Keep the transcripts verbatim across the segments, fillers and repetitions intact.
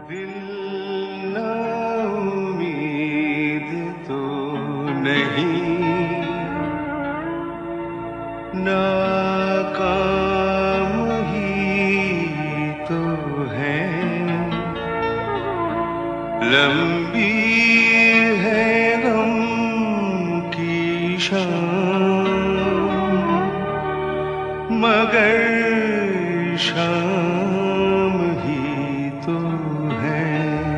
दिल ना उम्मीद तो नहीं, नाकाम ही तो है। लंबी है गम की शाम, मगर शाम ही तो है।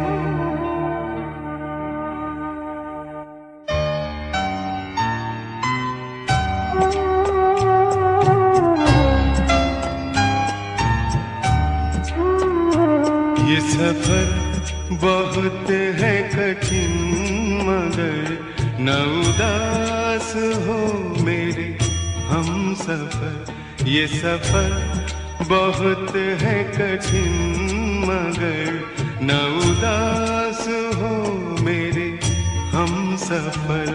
ये सफर बहुत है कठिन, मगर न उदास हो मेरे हम सफर। ये सफर बहुत है कठिन, मगर न उदास हो मेरे हम सफर।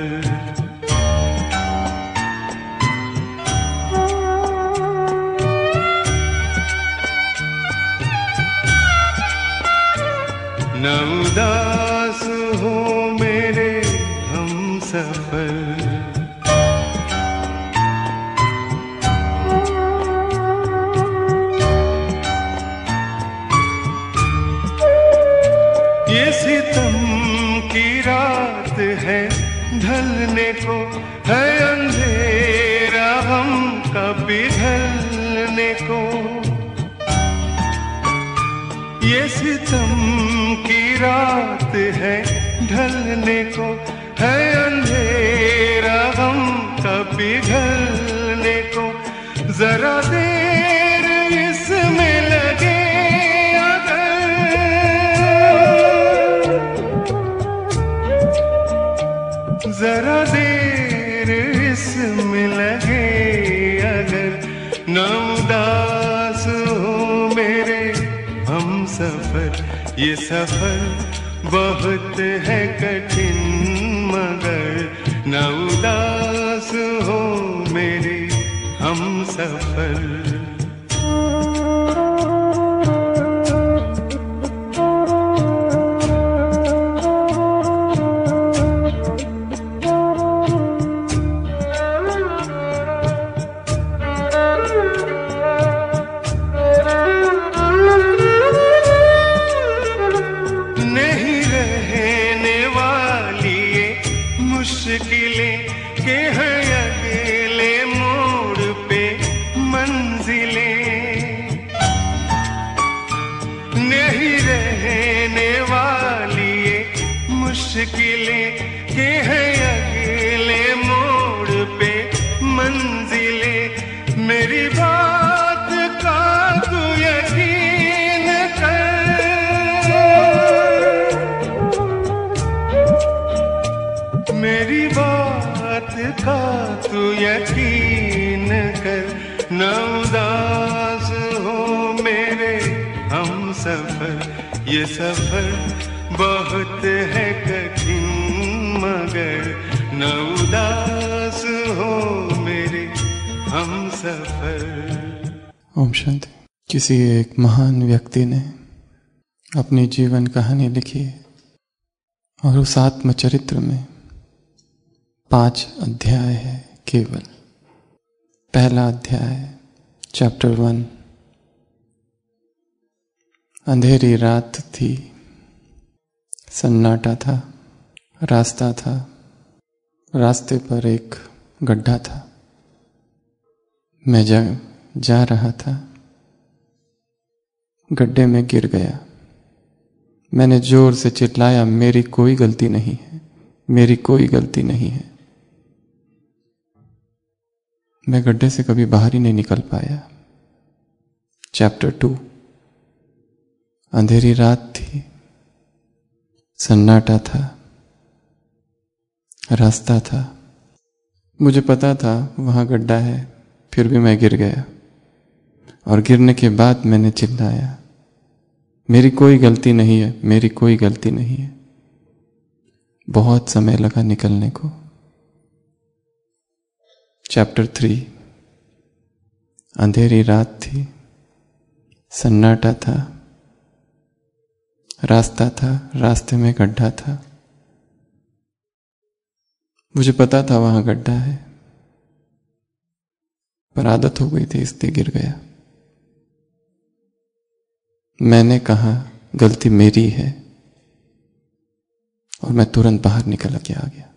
न उदास हो मेरे हम सफर। ये सितम की रात है ढलने को, है अंधेरा हम का पिघलने को। ये सितम की रात है ढलने को, है अंधेरा हम का पिघलने को। जरा देर इसमें लगे अगर, जरा देर इसमें लगे अगर, न उदास हो मेरे हम सफर। ये सफर बहुत है कठिन, मगर न उदास हो मेरे हम सफर। मुश्किलें के हैं अकेले मोड़ पे मंजिलें, नहीं रहने वाली ये मुश्किलें के हैं अकेले मोड़ पे मंजिलें। मेरी बात का तू यकीन कर, मेरी बात का तू यकीन कर। न उदास हो मेरे हम सफर। ये सफर बहुत है कठिन, मगर न उदास हो मेरे हम सफर। ओम शांति। किसी एक महान व्यक्ति ने अपनी जीवन कहानी लिखी और उस आत्मचरित्र में पांच अध्याय है केवल। पहला अध्याय चैप्टर वन। अंधेरी रात थी, सन्नाटा था, रास्ता था, रास्ते पर एक गड्ढा था। मैं जा, जा रहा था, गड्ढे में गिर गया। मैंने जोर से चिल्लाया, मेरी कोई गलती नहीं है, मेरी कोई गलती नहीं है। मैं गड्ढे से कभी बाहर ही नहीं निकल पाया। Chapter two. अंधेरी रात थी, सन्नाटा था, रास्ता था। मुझे पता था वहां गड्ढा है, फिर भी मैं गिर गया। और गिरने के बाद मैंने चिल्लाया, मेरी कोई गलती नहीं है, मेरी कोई गलती नहीं है। बहुत समय लगा निकलने को। Chapter three. अंधेरी रात थी, सन्नाटा था, रास्ता था, रास्ते में गड्ढा था। मुझे पता था वहां गड्ढा है, पर आदत हो गई थी इसलिए गिर गया। मैंने कहा गलती मेरी है और मैं तुरंत बाहर निकल के आ गया।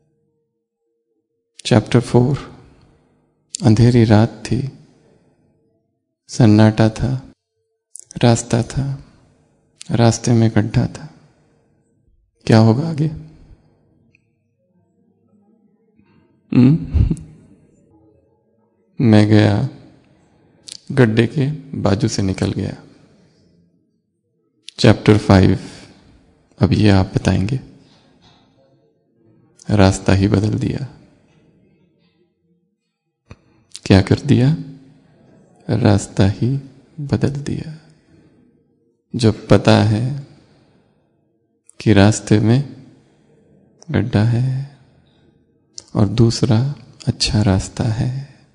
Chapter four. अंधेरी रात थी, सन्नाटा था, रास्ता था, रास्ते में गड्ढा था। क्या होगा आगे? हम्म मैं गया, गड्ढे के बाजू से निकल गया। Chapter five. अब ये आप बताएंगे। रास्ता ही बदल दिया। क्या कर दिया? रास्ता ही बदल दिया। जब पता है कि रास्ते में गड्ढा है और दूसरा अच्छा रास्ता है,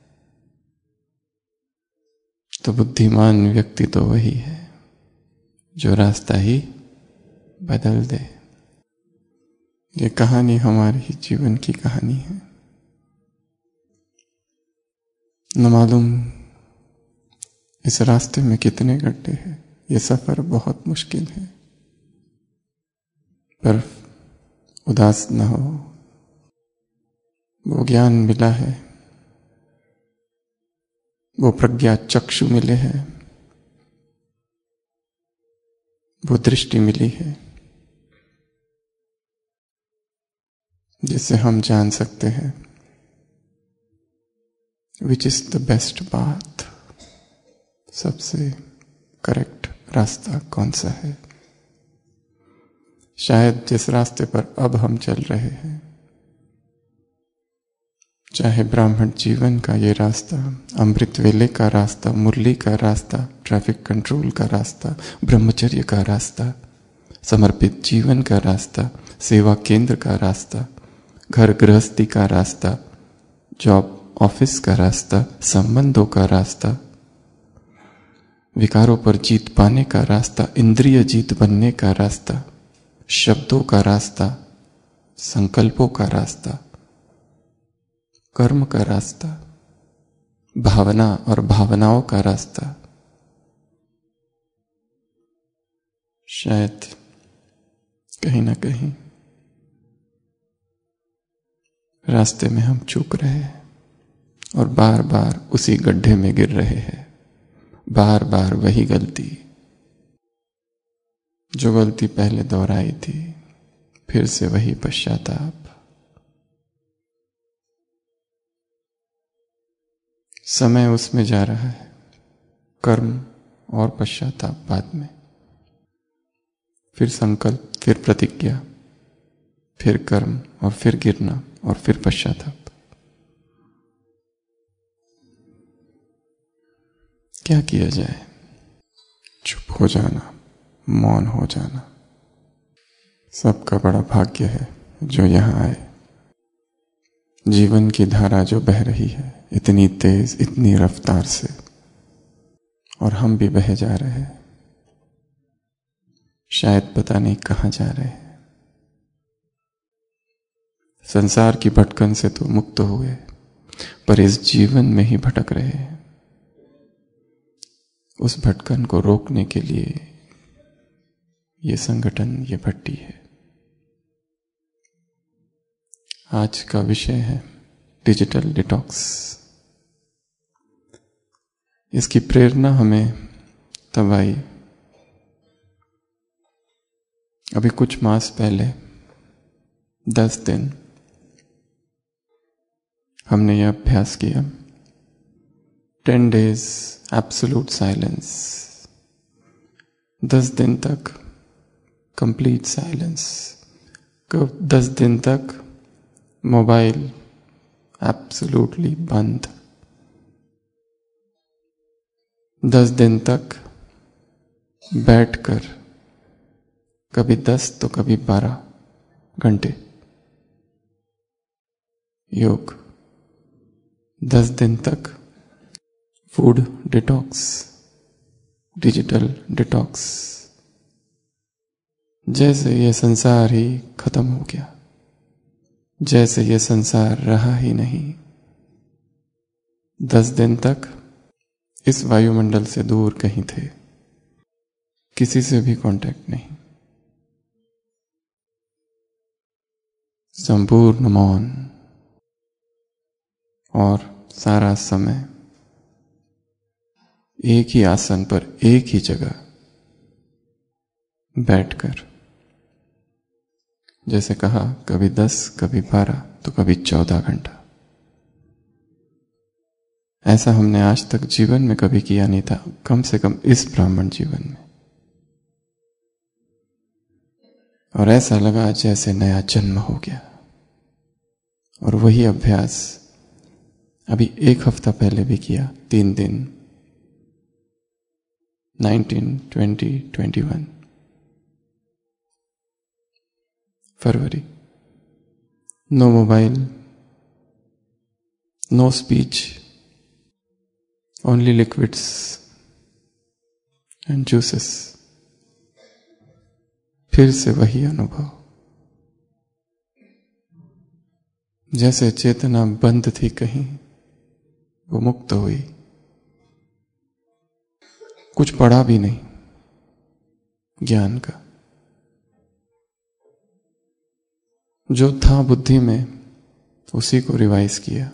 तो बुद्धिमान व्यक्ति तो वही है जो रास्ता ही बदल दे। ये कहानी हमारे ही जीवन की कहानी है। न मालूम इस रास्ते में कितने गड्ढे हैं। ये सफर बहुत मुश्किल है, पर उदास न हो। वो ज्ञान मिला है, वो प्रज्ञा चक्षु मिले हैं, वो दृष्टि मिली है जिससे हम जान सकते हैं which is the best path. सबसे करेक्ट रास्ता कौन सा है। शायद जिस रास्ते पर अब हम चल रहे हैं, चाहे ब्राह्मण जीवन का ये रास्ता, अमृत वेले का रास्ता, मुरली का रास्ता, ट्रैफिक कंट्रोल का रास्ता, ब्रह्मचर्य का रास्ता, समर्पित जीवन का रास्ता, सेवा केंद्र का रास्ता, घर गृहस्थी का रास्ता, जॉब ऑफिस का रास्ता, संबंधों का रास्ता, विकारों पर जीत पाने का रास्ता, इंद्रिय जीत बनने का रास्ता, शब्दों का रास्ता, संकल्पों का रास्ता, कर्म का रास्ता, भावना और भावनाओं का रास्ता। शायद कहीं ना कहीं रास्ते में हम चूक रहे हैं और बार बार उसी गड्ढे में गिर रहे हैं। बार बार वही गलती, जो गलती पहले दोहराई थी, फिर से वही पश्चाताप। समय उसमें जा रहा है, कर्म और पश्चाताप बाद में, फिर संकल्प, फिर प्रतिज्ञा, फिर कर्म और फिर गिरना और फिर पश्चाताप। क्या किया जाए? चुप हो जाना, मौन हो जाना। सबका बड़ा भाग्य है जो यहां आए। जीवन की धारा जो बह रही है इतनी तेज, इतनी रफ्तार से, और हम भी बह जा रहे हैं। शायद पता नहीं कहां जा रहे हैं। संसार की भटकन से तो मुक्त हुए, पर इस जीवन में ही भटक रहे हैं। उस भटकन को रोकने के लिए ये संगठन, ये भट्टी है। आज का विषय है डिजिटल डिटॉक्स। इसकी प्रेरणा हमें तब आई, अभी कुछ मास पहले, दस दिन हमने यह अभ्यास किया। Ten days absolute silence. दस दिन तक कंप्लीट साइलेंस। दस दिन तक मोबाइल एब्सोल्यूटली बंद। दस दिन तक बैठकर कभी दस तो कभी बारह घंटे योग। दस दिन तक फूड डिटॉक्स, डिजिटल डिटॉक्स। जैसे ये संसार ही खत्म हो गया, जैसे ये संसार रहा ही नहीं। दस दिन तक इस वायुमंडल से दूर कहीं थे, किसी से भी कांटेक्ट नहीं, संपूर्ण मौन, और सारा समय एक ही आसन पर एक ही जगह बैठकर, जैसे कहा कभी दस, कभी बारह, तो कभी चौदह घंटा। ऐसा हमने आज तक जीवन में कभी किया नहीं था, कम से कम इस ब्राह्मण जीवन में। और ऐसा लगा जैसे नया जन्म हो गया। और वही अभ्यास अभी एक हफ्ता पहले भी किया, तीन दिन, नाइनटीन, ट्वेंटी, ट्वेंटी वन फरवरी। No mobile, no speech, only liquids and juices. फिर से वही अनुभव, जैसे चेतना बंद थी कहीं, वो मुक्त हुई। कुछ पढ़ा भी नहीं ज्ञान का, जो था बुद्धि में उसी को रिवाइज किया।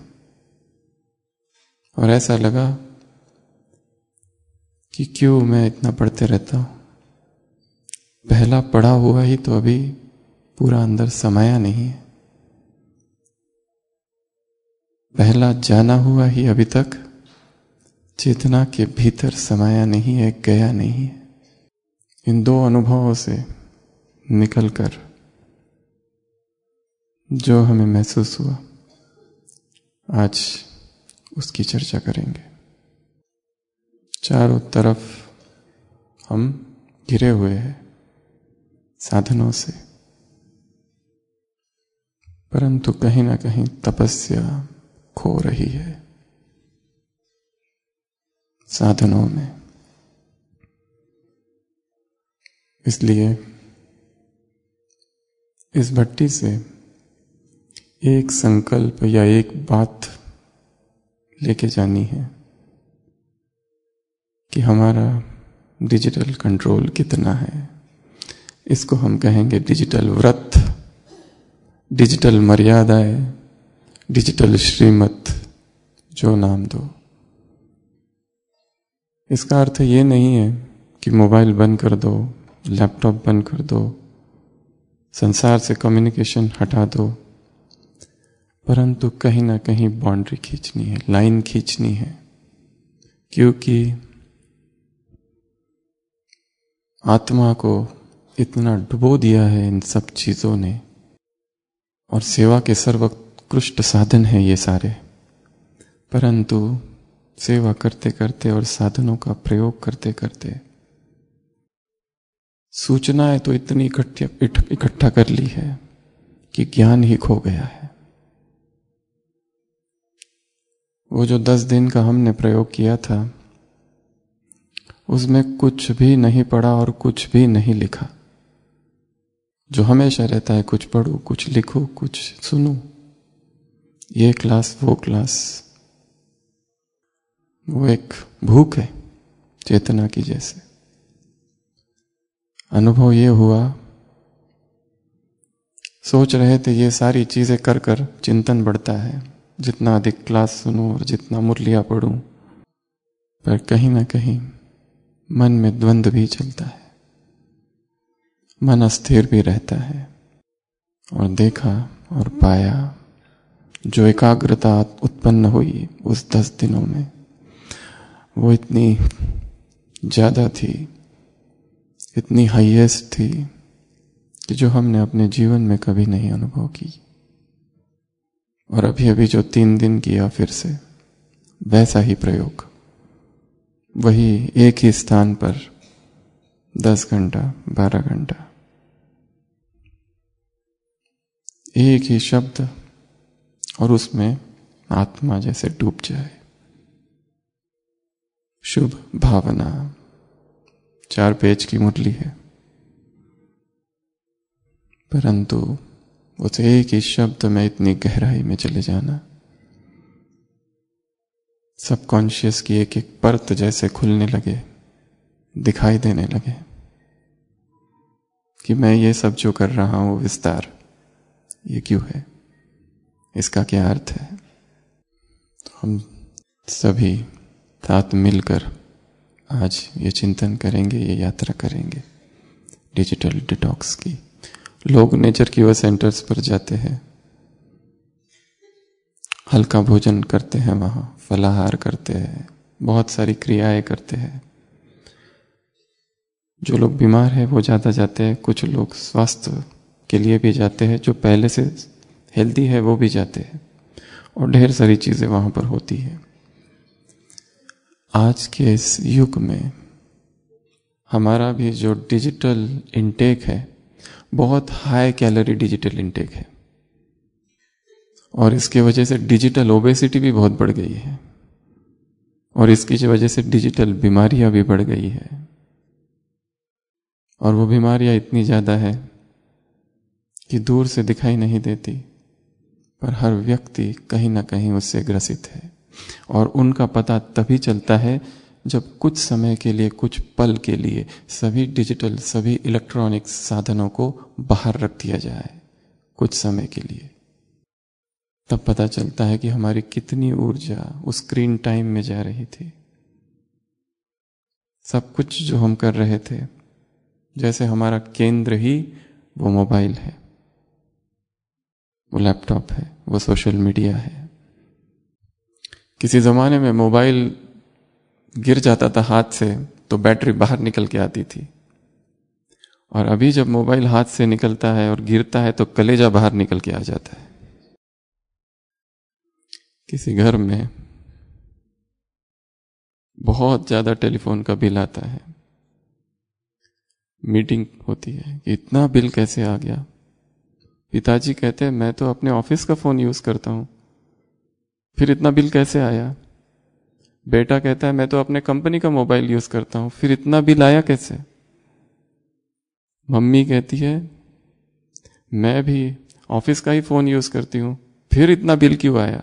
और ऐसा लगा कि क्यों मैं इतना पढ़ते रहता हूं, पहला पढ़ा हुआ ही तो अभी पूरा अंदर समाया नहीं है, पहला जाना हुआ ही अभी तक चेतना के भीतर समाया नहीं है, गया नहीं है। इन दो अनुभवों से निकलकर जो हमें महसूस हुआ, आज उसकी चर्चा करेंगे। चारों तरफ हम घिरे हुए हैं साधनों से, परंतु कहीं ना कहीं तपस्या खो रही है साधनों में। इसलिए इस भट्टी से एक संकल्प या एक बात लेके जानी है कि हमारा डिजिटल कंट्रोल कितना है। इसको हम कहेंगे डिजिटल व्रत, डिजिटल मर्यादाएं, डिजिटल श्रीमत, जो नाम दो। इसका अर्थ ये नहीं है कि मोबाइल बंद कर दो, लैपटॉप बंद कर दो, संसार से कम्युनिकेशन हटा दो, परंतु कहीं ना कहीं बाउंड्री खींचनी है, लाइन खींचनी है। क्योंकि आत्मा को इतना डुबो दिया है इन सब चीजों ने, और सेवा के सर्वोत्कृष्ट साधन है ये सारे, परंतु सेवा करते करते और साधनों का प्रयोग करते करते सूचनाएं तो इतनी इकट्ठा कर ली है कि ज्ञान ही खो गया है। वो जो दस दिन का हमने प्रयोग किया था, उसमें कुछ भी नहीं पढ़ा और कुछ भी नहीं लिखा। जो हमेशा रहता है, कुछ पढ़ो, कुछ लिखो, कुछ सुनो, ये क्लास वो क्लास, वो एक भूख है चेतना की जैसे। अनुभव ये हुआ, सोच रहे थे ये सारी चीजें कर कर चिंतन बढ़ता है, जितना अधिक क्लास सुनूं और जितना मुरलियां पढ़ूं, पर कहीं ना कहीं मन में द्वंद्व भी चलता है, मन अस्थिर भी रहता है। और देखा और पाया, जो एकाग्रता उत्पन्न हुई उस दस दिनों में, वो इतनी ज्यादा थी, इतनी हाईएस्ट थी कि जो हमने अपने जीवन में कभी नहीं अनुभव की। और अभी अभी जो तीन दिन किया, फिर से वैसा ही प्रयोग, वही एक ही स्थान पर दस घंटा, बारह घंटा, एक ही शब्द, और उसमें आत्मा जैसे डूब जाए। शुभ भावना, चार पेज की मुरली है, परंतु उस एक ही शब्द में इतनी गहराई में चले जाना, सबकॉन्शियस की एक एक परत जैसे खुलने लगे, दिखाई देने लगे कि मैं ये सब जो कर रहा हूं विस्तार, ये क्यों है, इसका क्या अर्थ है। तो हम सभी साथ मिलकर आज ये चिंतन करेंगे, ये यात्रा करेंगे डिजिटल डिटॉक्स की। लोग नेचर क्यूर सेंटर्स पर जाते हैं, हल्का भोजन करते हैं, वहां फलाहार करते हैं, बहुत सारी क्रियाएं करते हैं। जो लोग बीमार हैं वो ज़्यादा जाते हैं, कुछ लोग स्वास्थ्य के लिए भी जाते हैं, जो पहले से हेल्दी है वो भी जाते हैं, और ढेर सारी चीज़ें वहाँ पर होती है। आज के इस युग में हमारा भी जो डिजिटल इंटेक है, बहुत हाई कैलोरी डिजिटल इंटेक है, और इसके वजह से डिजिटल ओबेसिटी भी बहुत बढ़ गई है, और इसकी वजह से डिजिटल बीमारियां भी बढ़ गई है। और वो बीमारियां इतनी ज़्यादा है कि दूर से दिखाई नहीं देती, पर हर व्यक्ति कहीं ना कहीं उससे ग्रसित है। और उनका पता तभी चलता है जब कुछ समय के लिए, कुछ पल के लिए सभी डिजिटल, सभी इलेक्ट्रॉनिक साधनों को बाहर रख दिया जाए कुछ समय के लिए। तब पता चलता है कि हमारी कितनी ऊर्जा उस स्क्रीन टाइम में जा रही थी। सब कुछ जो हम कर रहे थे, जैसे हमारा केंद्र ही वो मोबाइल है, वो लैपटॉप है, वो सोशल मीडिया है। किसी जमाने में मोबाइल गिर जाता था हाथ से तो बैटरी बाहर निकल के आती थी, और अभी जब मोबाइल हाथ से निकलता है और गिरता है तो कलेजा बाहर निकल के आ जाता है। किसी घर में बहुत ज्यादा टेलीफोन का बिल आता है, मीटिंग होती है कि इतना बिल कैसे आ गया। पिताजी कहते हैं मैं तो अपने ऑफिस का फोन यूज करता हूं, फिर इतना बिल कैसे आया। बेटा कहता है मैं तो अपने कंपनी का मोबाइल यूज करता हूं, फिर इतना बिल आया कैसे। मम्मी कहती है मैं भी ऑफिस का ही फोन यूज करती हूं, फिर इतना बिल क्यों आया।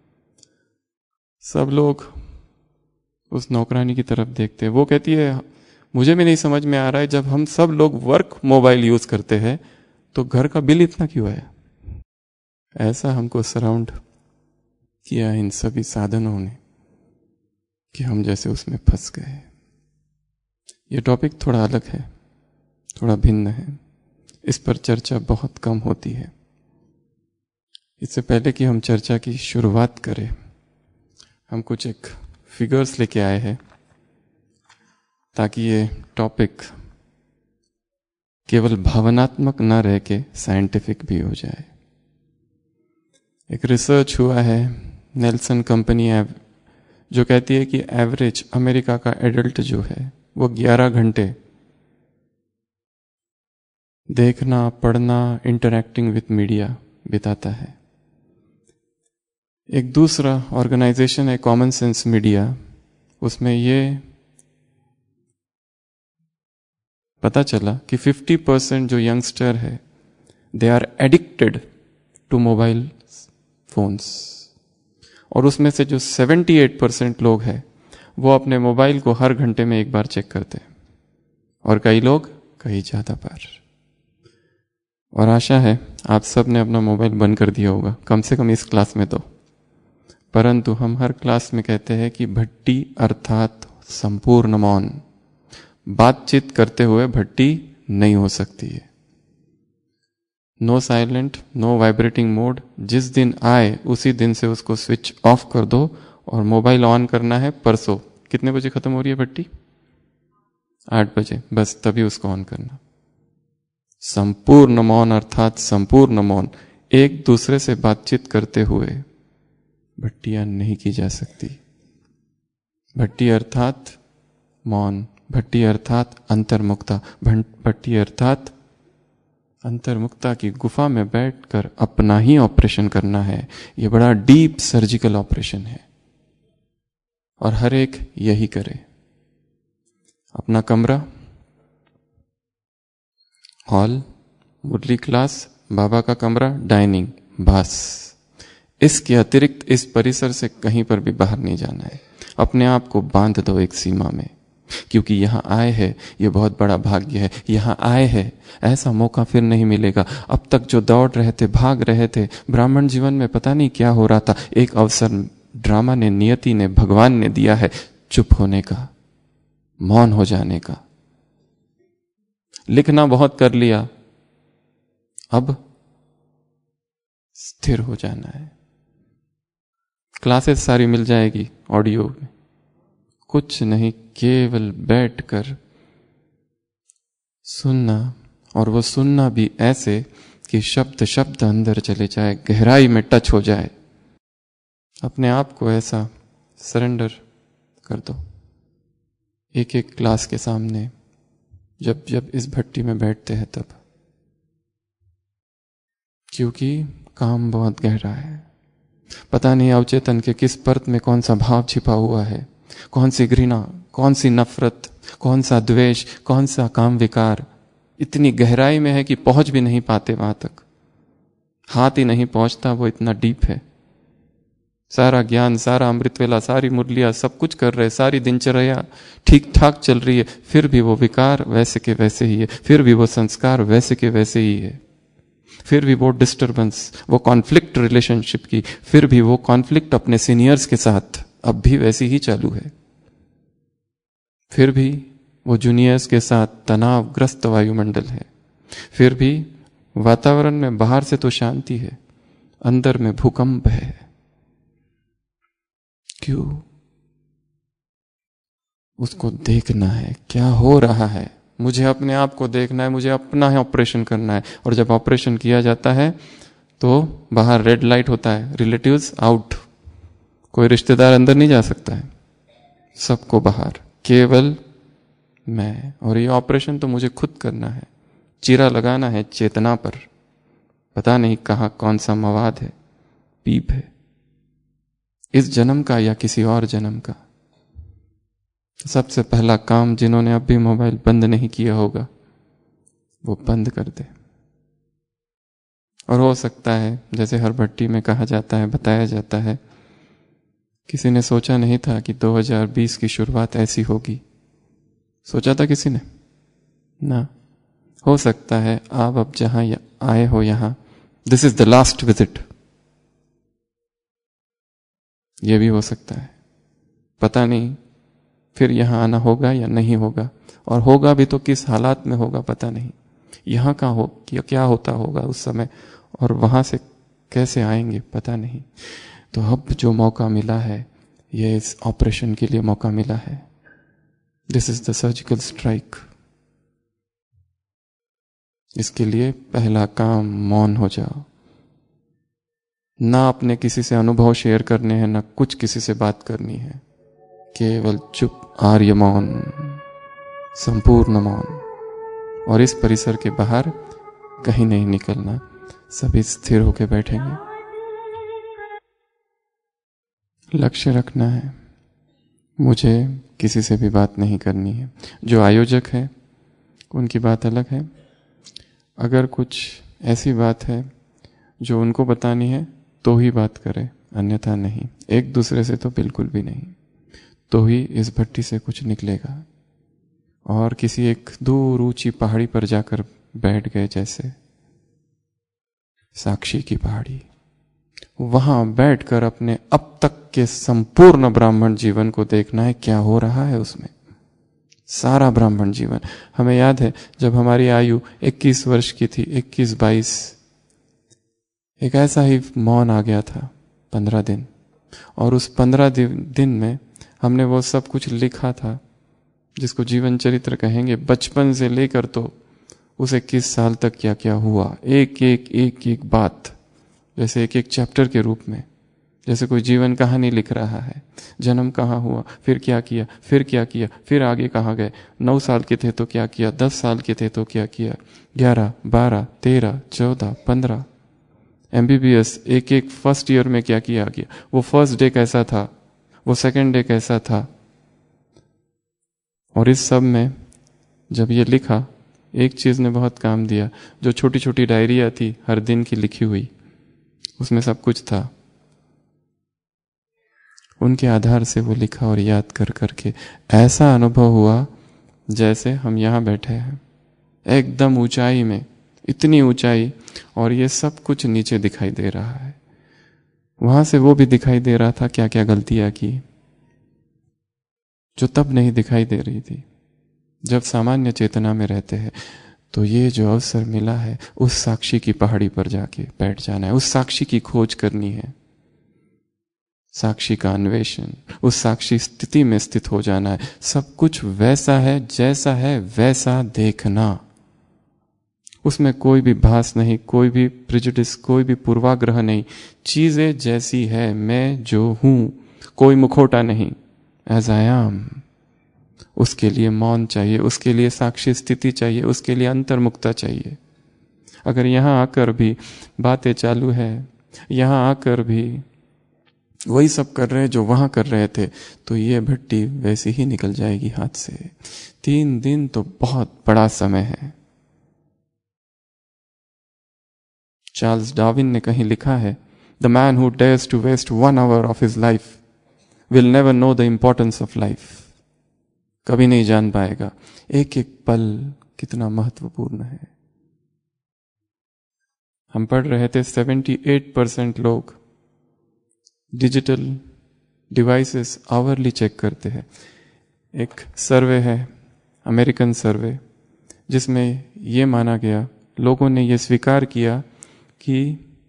सब लोग उस नौकरानी की तरफ देखते हैं, वो कहती है मुझे भी नहीं समझ में आ रहा है, जब हम सब लोग वर्क मोबाइल यूज करते हैं तो घर का बिल इतना क्यों आया। ऐसा हमको सराउंड किया इन सभी साधनों ने कि हम जैसे उसमें फंस गए। ये टॉपिक थोड़ा अलग है, थोड़ा भिन्न है, इस पर चर्चा बहुत कम होती है। इससे पहले कि हम चर्चा की शुरुआत करें, हम कुछ एक फिगर्स लेके आए हैं ताकि ये टॉपिक केवल भावनात्मक ना रह के साइंटिफिक भी हो जाए। एक रिसर्च हुआ है नेल्सन कंपनी जो कहती है कि एवरेज अमेरिका का एडल्ट जो है वो ग्यारह घंटे देखना, पढ़ना, इंटरैक्टिंग विथ मीडिया बिताता है। एक दूसरा ऑर्गेनाइजेशन है कॉमन सेंस मीडिया, उसमें ये पता चला कि फिफ्टी परसेंट जो यंगस्टर है they are addicted to mobile phones, और उसमें से जो अठहत्तर परसेंट लोग हैं वो अपने मोबाइल को हर घंटे में एक बार चेक करते हैं, और कई लोग कई ज्यादा बार। और आशा है आप सब ने अपना मोबाइल बंद कर दिया होगा, कम से कम इस क्लास में तो। परंतु हम हर क्लास में कहते हैं कि भट्टी अर्थात संपूर्ण मौन, बातचीत करते हुए भट्टी नहीं हो सकती है। No silent, no vibrating mode, जिस दिन आए उसी दिन से उसको स्विच ऑफ कर दो, और मोबाइल ऑन करना है परसों कितने बजे खत्म हो रही है भट्टी, आठ बजे, बस तभी उसको ऑन करना। संपूर्ण मौन अर्थात संपूर्ण मौन, एक दूसरे से बातचीत करते हुए भट्टियां नहीं की जा सकती। भट्टी अर्थात मौन, भट्टी अर्थात अंतर्मुक्ता, भट्टी अर्थात अंतर्मुक्ता की गुफा में बैठकर अपना ही ऑपरेशन करना है। यह बड़ा डीप सर्जिकल ऑपरेशन है और हर एक यही करे। अपना कमरा, हॉल, मुरली क्लास, बाबा का कमरा, डाइनिंग, बस। इसके अतिरिक्त इस परिसर से कहीं पर भी बाहर नहीं जाना है। अपने आप को बांध दो एक सीमा में, क्योंकि यहां आए हैं, ये बहुत बड़ा भाग्य है। यहां आए हैं, ऐसा मौका फिर नहीं मिलेगा। अब तक जो दौड़ रहे थे, भाग रहे थे, ब्राह्मण जीवन में पता नहीं क्या हो रहा था। एक अवसर ड्रामा ने, नियति ने, भगवान ने दिया है चुप होने का, मौन हो जाने का। लिखना बहुत कर लिया, अब स्थिर हो जाना है। क्लासेस सारी मिल जाएगी ऑडियो में, कुछ नहीं, केवल बैठकर सुनना, और वो सुनना भी ऐसे कि शब्द शब्द अंदर चले जाए, गहराई में टच हो जाए। अपने आप को ऐसा सरेंडर कर दो एक एक क्लास के सामने, जब जब इस भट्टी में बैठते हैं तब, क्योंकि काम बहुत गहरा है। पता नहीं अवचेतन के किस परत में कौन सा भाव छिपा हुआ है, कौन सी घृणा, कौन सी नफरत, कौन सा द्वेष, कौन सा काम विकार इतनी गहराई में है कि पहुंच भी नहीं पाते वहां तक। हाथ ही नहीं पहुंचता, वो इतना डीप है। सारा ज्ञान, सारा अमृत वेला, सारी मुरलियां, सब कुछ कर रहे, सारी दिनचर्या ठीक ठाक चल रही है, फिर भी वो विकार वैसे के वैसे ही है, फिर भी वो संस्कार वैसे के वैसे ही है, फिर भी वो डिस्टर्बेंस, वो कॉन्फ्लिक्ट रिलेशनशिप की, फिर भी वो कॉन्फ्लिक्ट अपने सीनियर्स के साथ अब भी वैसी ही चालू है, फिर भी वो जूनियर्स के साथ तनावग्रस्त वायुमंडल है, फिर भी वातावरण में बाहर से तो शांति है, अंदर में भूकंप है। क्यों? उसको देखना है क्या हो रहा है। मुझे अपने आप को देखना है, मुझे अपना ही ऑपरेशन करना है। और जब ऑपरेशन किया जाता है तो बाहर रेड लाइट होता है, रिलेटिव्स आउट, कोई रिश्तेदार अंदर नहीं जा सकता है, सबको बाहर, केवल मैं। और ये ऑपरेशन तो मुझे खुद करना है, चीरा लगाना है चेतना पर। पता नहीं कहां कौन सा मवाद है, पीप है, इस जन्म का या किसी और जन्म का। सबसे पहला काम, जिन्होंने अब भी मोबाइल बंद नहीं किया होगा, वो बंद कर दे। और हो सकता है, जैसे हर भट्टी में कहा जाता है, बताया जाता है, किसी ने सोचा नहीं था कि दो हज़ार बीस की शुरुआत ऐसी होगी। सोचा था किसी ने? ना। हो सकता है आप अब जहां आए हो, यहां this is the last visit, ये भी हो सकता है। पता नहीं फिर यहां आना होगा या नहीं होगा, और होगा भी तो किस हालात में होगा पता नहीं। यहां का हो क्या होता होगा उस समय, और वहां से कैसे आएंगे पता नहीं। तो अब जो मौका मिला है, ये इस ऑपरेशन के लिए मौका मिला है। This is the surgical strike. इसके लिए पहला काम, मौन हो जाओ। ना अपने किसी से अनुभव शेयर करने हैं, ना कुछ किसी से बात करनी है, केवल चुप, आर्य मौन, संपूर्ण मौन। और इस परिसर के बाहर कहीं नहीं निकलना, सभी स्थिर होकर बैठेंगे। लक्ष्य रखना है, मुझे किसी से भी बात नहीं करनी है। जो आयोजक है उनकी बात अलग है। अगर कुछ ऐसी बात है जो उनको बतानी है तो ही बात करें, अन्यथा नहीं। एक दूसरे से तो बिल्कुल भी नहीं, तो ही इस भट्टी से कुछ निकलेगा। और किसी एक दूर ऊंची पहाड़ी पर जाकर बैठ गए, जैसे साक्षी की पहाड़ी, वहां बैठकर अपने अब तक के संपूर्ण ब्राह्मण जीवन को देखना है, क्या हो रहा है उसमें। सारा ब्राह्मण जीवन। हमें याद है जब हमारी आयु इक्कीस वर्ष की थी, इक्कीस बाईस, एक ऐसा ही मौन आ गया था, पंद्रह दिन। और उस पंद्रह दिन में हमने वो सब कुछ लिखा था जिसको जीवन चरित्र कहेंगे। बचपन से लेकर तो उस इक्कीस साल तक क्या क्या हुआ, एक एक एक एक बात, जैसे एक एक चैप्टर के रूप में, जैसे कोई जीवन कहानी लिख रहा है। जन्म कहाँ हुआ, फिर क्या किया, फिर क्या किया, फिर आगे कहाँ गए, नौ साल के थे तो क्या किया, दस साल के थे तो क्या किया, ग्यारह, बारह, तेरह, चौदह, पंद्रह, एमबीबीएस, एक एक फर्स्ट ईयर में क्या किया गया, वो फर्स्ट डे कैसा था, वो सेकंड डे कैसा था। और इस सब में जब ये लिखा एक चीज ने बहुत काम दिया, जो छोटी छोटी डायरिया थी हर दिन की लिखी हुई, उसमें सब कुछ था। उनके आधार से वो लिखा और याद कर करके ऐसा अनुभव हुआ जैसे हम यहां बैठे हैं, एकदम ऊंचाई में, इतनी ऊंचाई, और ये सब कुछ नीचे दिखाई दे रहा है। वहां से वो भी दिखाई दे रहा था क्या क्या गलतियां की, जो तब नहीं दिखाई दे रही थी। जब सामान्य चेतना में रहते हैं तो ये जो अवसर मिला है, उस साक्षी की पहाड़ी पर जाके बैठ जाना है, उस साक्षी की खोज करनी है, साक्षी का अन्वेषण, उस साक्षी स्थिति में स्थित हो जाना है। सब कुछ वैसा है जैसा है वैसा देखना, उसमें कोई भी भास नहीं, कोई भी प्रिजुडिस, कोई भी पूर्वाग्रह नहीं। चीजें जैसी है, मैं जो हूं, कोई मुखौटा नहीं, एज आई एम। उसके लिए मौन चाहिए, उसके लिए साक्षी स्थिति चाहिए, उसके लिए अंतर्मुक्ता चाहिए। अगर यहां आकर भी बातें चालू है, यहां आकर भी वही सब कर रहे हैं जो वहां कर रहे थे, तो ये भट्टी वैसी ही निकल जाएगी हाथ से। तीन दिन तो बहुत बड़ा समय है। चार्ल्स डार्विन ने कहीं लिखा है, the man who dares to waste one hour of his life will never know the importance of life. कभी नहीं जान पाएगा एक एक पल कितना महत्वपूर्ण है। हम पढ़ रहे थे अठहत्तर परसेंट लोग डिजिटल डिवाइसेस आवरली चेक करते हैं। एक सर्वे है, अमेरिकन सर्वे, जिसमें यह माना गया, लोगों ने यह स्वीकार किया कि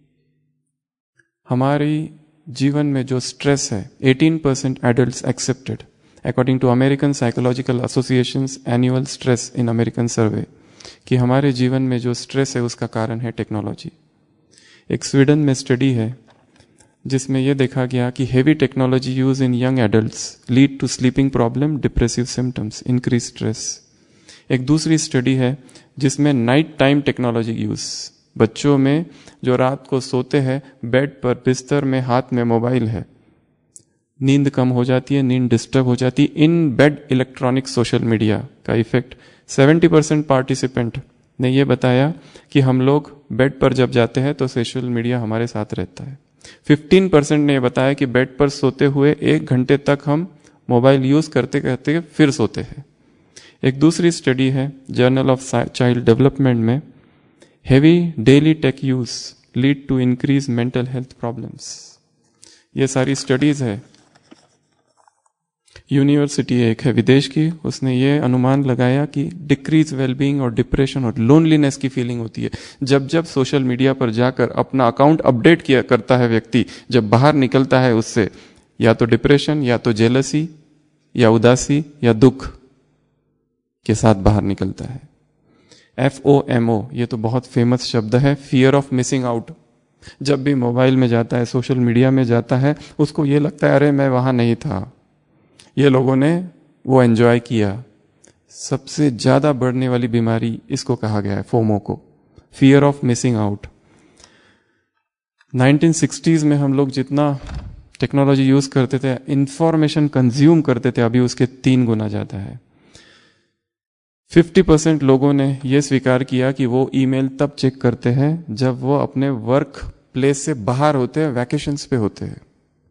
हमारी जीवन में जो स्ट्रेस है, अठारह percent adults accepted according to American psychological association's annual stress in American survey, कि हमारे जीवन में जो स्ट्रेस है उसका कारण है टेक्नोलॉजी। एक स्वीडन में स्टडी है जिसमें यह देखा गया कि heavy technology use in young adults lead to sleeping problem, depressive symptoms, increase stress. एक दूसरी स्टडी है जिसमें नाइट टाइम टेक्नोलॉजी यूज, बच्चों में जो रात को सोते हैं बेड पर बिस्तर में हाथ में मोबाइल है, नींद कम हो जाती है, नींद डिस्टर्ब हो जाती है। In bed electronic social media का इफेक्ट, सत्तर परसेंट पार्टिसिपेंट ने यह बताया कि हम लोग बेड पर जब जाते हैं तो सोशल मीडिया हमारे साथ रहता है। पंद्रह परसेंट ने यह बताया कि बेड पर सोते हुए एक घंटे तक हम मोबाइल यूज करते करते फिर सोते हैं। एक दूसरी स्टडी है जर्नल ऑफ चाइल्ड डेवलपमेंट में, heavy daily tech use lead to increase mental health problems. ये सारी स्टडीज है। यूनिवर्सिटी एक है विदेश की, उसने ये अनुमान लगाया कि डिक्रीज वेलबींग और डिप्रेशन और लोनलीनेस की फीलिंग होती है जब जब सोशल मीडिया पर जाकर अपना अकाउंट अपडेट किया करता है व्यक्ति, जब बाहर निकलता है उससे या तो डिप्रेशन या तो जेलसी या उदासी या दुख के साथ बाहर निकलता है। एफ ओ एम ओ, ये तो बहुत फेमस शब्द है, फियर ऑफ मिसिंग आउट। जब भी मोबाइल में जाता है, सोशल मीडिया में जाता है, उसको ये लगता है अरे मैं वहां नहीं था, ये लोगों ने वो एंजॉय किया। सबसे ज्यादा बढ़ने वाली बीमारी इसको कहा गया है, फोमो को, fear of missing out. Nineteen sixties में हम लोग जितना टेक्नोलॉजी यूज करते थे, इंफॉर्मेशन कंज्यूम करते थे, अभी उसके तीन गुना ज्यादा है। पचास परसेंट लोगों ने यह स्वीकार किया कि वो ईमेल तब चेक करते हैं जब वो अपने वर्क प्लेस से बाहर होते हैं, वैकेशंस पे होते हैं।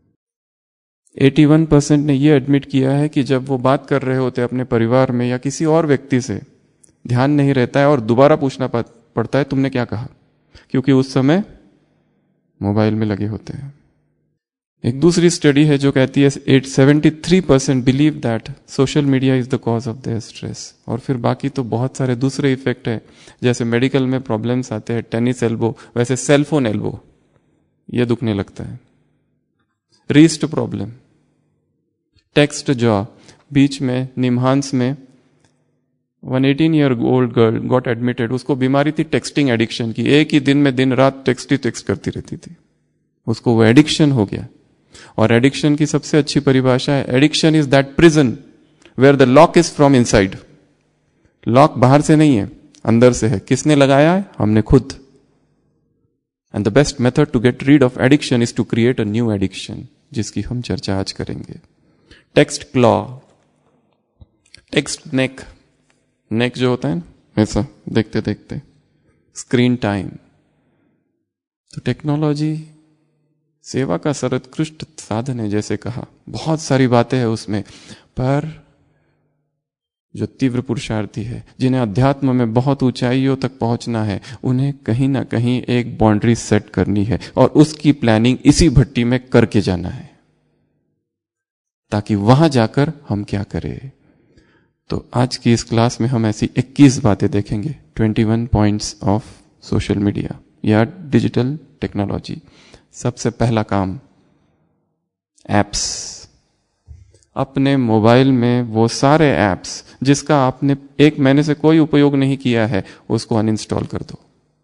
इक्यासी परसेंट ने यह एडमिट किया है कि जब वो बात कर रहे होते हैं अपने परिवार में या किसी और व्यक्ति से, ध्यान नहीं रहता है और दोबारा पूछना पड़ता है तुमने क्या कहा, क्योंकि उस समय मोबाइल में लगे होते हैं। एक दूसरी स्टडी है जो कहती है तिहत्तर percent believe that social media is the cause of their stress. और फिर बाकी तो बहुत सारे दूसरे इफेक्ट है, जैसे मेडिकल में प्रॉब्लम्स आते हैं, टेनिस एल्बो, वैसे सेलफोन एल्बो, ये दुखने लगता है, रीस्ट प्रॉब्लम, टेक्स्ट जॉ। बीच में निमहांस में one eighteen year old girl got admitted, उसको बीमारी थी टेक्सटिंग एडिक्शन की, एक ही दिन में दिन रात टेक्स्ट ही टेक्स्ट करती रहती थी, उसको वो एडिक्शन हो गया। और एडिक्शन की सबसे अच्छी परिभाषा है, addiction is that prison where the lock is from inside. Lock बाहर से नहीं है, अंदर से है। किसने लगाया है? हमने खुद। And the best method to get rid of addiction is to create a new addiction, जिसकी हम चर्चा आज करेंगे। Text claw, text neck, neck जो होता है ऐसा देखते देखते स्क्रीन टाइम। तो टेक्नोलॉजी सेवा का सर्वोत्कृष्ट साधन है, जैसे कहा, बहुत सारी बातें हैं उसमें, पर जो तीव्र पुरुषार्थी है, जिन्हें अध्यात्म में बहुत ऊंचाइयों तक पहुंचना है, उन्हें कहीं ना कहीं एक बाउंड्री सेट करनी है और उसकी प्लानिंग इसी भट्टी में करके जाना है, ताकि वहां जाकर हम क्या करें। तो आज की इस क्लास में हम ऐसी इक्कीस बातें देखेंगे, इक्कीस पॉइंट्स ऑफ सोशल मीडिया या डिजिटल टेक्नोलॉजी। सबसे पहला काम, एप्स। अपने मोबाइल में वो सारे एप्स जिसका आपने एक महीने से कोई उपयोग नहीं किया है, उसको अनइंस्टॉल कर दो।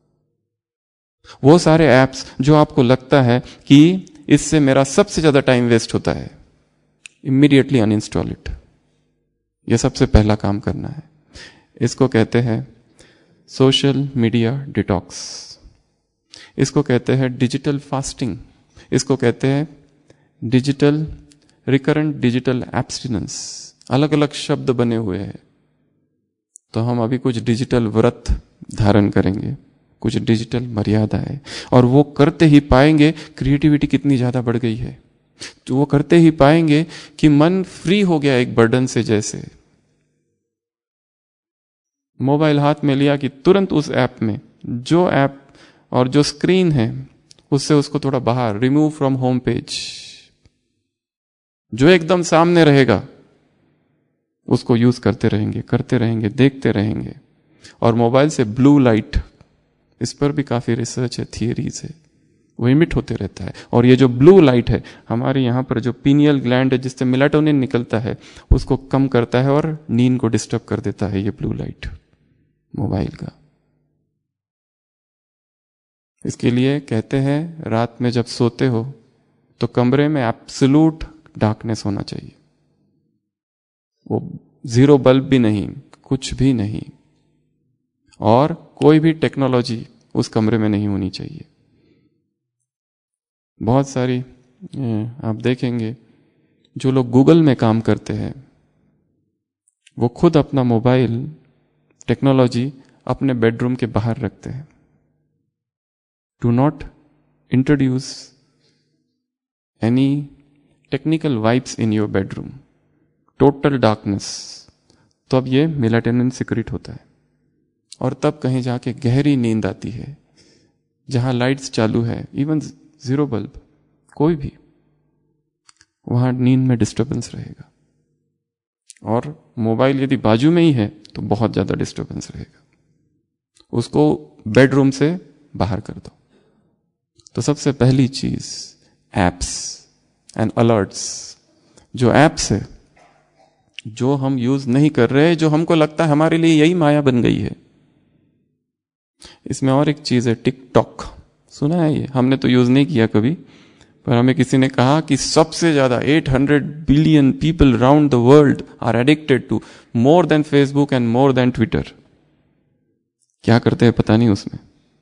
वो सारे एप्स जो आपको लगता है कि इससे मेरा सबसे ज्यादा टाइम वेस्ट होता है, इमीडिएटली अनइंस्टॉल इट। यह सबसे पहला काम करना है। इसको कहते हैं सोशल मीडिया डिटॉक्स, इसको कहते हैं डिजिटल फास्टिंग, इसको कहते हैं डिजिटल रिकरेंट डिजिटल एब्स्टिनेंस। अलग अलग शब्द बने हुए हैं। तो हम अभी कुछ डिजिटल व्रत धारण करेंगे, कुछ डिजिटल मर्यादा है, और वो करते ही पाएंगे क्रिएटिविटी कितनी ज्यादा बढ़ गई है। तो वो करते ही पाएंगे कि मन फ्री हो गया एक बर्डन से। जैसे मोबाइल हाथ में लिया कि तुरंत उस ऐप में जो ऐप और जो स्क्रीन है उससे उसको थोड़ा बाहर, रिमूव फ्रॉम होम पेज, जो एकदम सामने रहेगा उसको यूज करते रहेंगे करते रहेंगे देखते रहेंगे। और मोबाइल से ब्लू लाइट, इस पर भी काफी रिसर्च है, थियरीज है, वो इमिट होते रहता है। और ये जो ब्लू लाइट है, हमारे यहां पर जो पीनियल ग्लैंड है जिससे मेलाटोनिन निकलता है, उसको कम करता है और नींद को डिस्टर्ब कर देता है ये ब्लू लाइट मोबाइल का। इसके लिए कहते हैं रात में जब सोते हो तो कमरे में एब्सोल्यूट डार्कनेस होना चाहिए। वो जीरो बल्ब भी नहीं, कुछ भी नहीं, और कोई भी टेक्नोलॉजी उस कमरे में नहीं होनी चाहिए। बहुत सारी आप देखेंगे जो लोग गूगल में काम करते हैं, वो खुद अपना मोबाइल टेक्नोलॉजी अपने बेडरूम के बाहर रखते हैं। Do not introduce any technical vibes in your bedroom, total darkness. तो अब ये मेलाटोनिन सिक्रेट होता है और तब कहीं जाके गहरी नींद आती है, जहां लाइट्स चालू है, इवन जीरो बल्ब, कोई भी, वहां नींद में डिस्टरबेंस रहेगा। और मोबाइल यदि बाजू में ही है तो बहुत ज्यादा डिस्टरबेंस रहेगा। उसको बेडरूम से बाहर कर दो। तो सबसे पहली चीज, एप्स एंड अलर्ट्स। जो एप्स है जो हम यूज नहीं कर रहे, जो हमको लगता है हमारे लिए यही माया बन गई है। इसमें और एक चीज है, टिकटॉक। सुना है ये? हमने तो यूज नहीं किया कभी, पर हमें किसी ने कहा कि सबसे ज्यादा आठ सौ billion people around the world are addicted to, more than Facebook and more than Twitter. क्या करते हैं पता नहीं उसमें।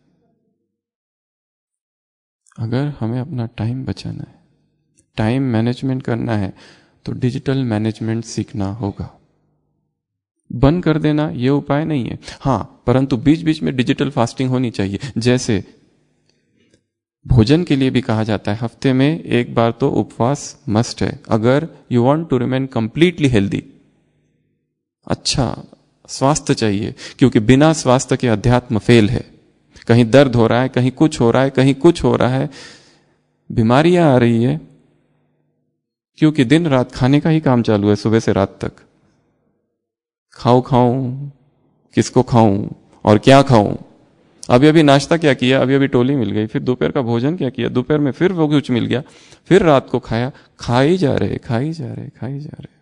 अगर हमें अपना टाइम बचाना है, टाइम मैनेजमेंट करना है, तो डिजिटल मैनेजमेंट सीखना होगा। बंद कर देना यह उपाय नहीं है, हां, परंतु बीच बीच में डिजिटल फास्टिंग होनी चाहिए। जैसे भोजन के लिए भी कहा जाता है, हफ्ते में एक बार तो उपवास मस्ट है, अगर you want to remain completely healthy. अच्छा स्वास्थ्य चाहिए, क्योंकि बिना स्वास्थ्य के अध्यात्म फेल है। कहीं दर्द हो रहा है, कहीं कुछ हो रहा है, कहीं कुछ हो रहा है, बीमारियां आ रही है, क्योंकि दिन रात खाने का ही काम चालू है, सुबह से रात तक। खाऊं खाऊं, किसको खाऊं और क्या खाऊं। अभी अभी नाश्ता क्या किया, अभी अभी टोली मिल गई, फिर दोपहर का भोजन क्या किया, दोपहर में फिर वो कुछ मिल गया, फिर रात को खाया। खा ही जा रहे खा ही जा रहे खा ही जा रहे।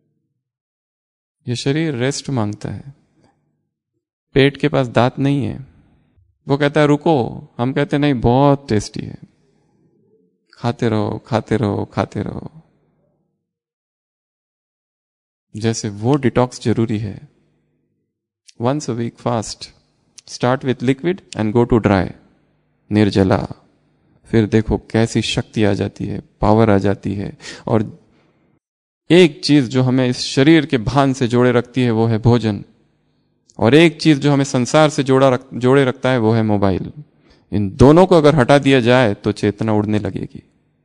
ये शरीर रेस्ट मांगता है। पेट के पास दांत नहीं है, वो कहता है रुको, हम कहते नहीं बहुत टेस्टी है, खाते रहो खाते रहो खाते रहो। जैसे वो डिटॉक्स जरूरी है। Once a week fast, start with liquid and go to dry, निर्जला। फिर देखो कैसी शक्ति आ जाती है, पावर आ जाती है। और एक चीज जो हमें इस शरीर के भान से जोड़े रखती है वो है भोजन। और एक चीज जो हमें संसार से जोड़ा रख, जोड़े रखता है वो है मोबाइल। इन दोनों को अगर हटा दिया जाए तो चेतना उड़ने लगेगी।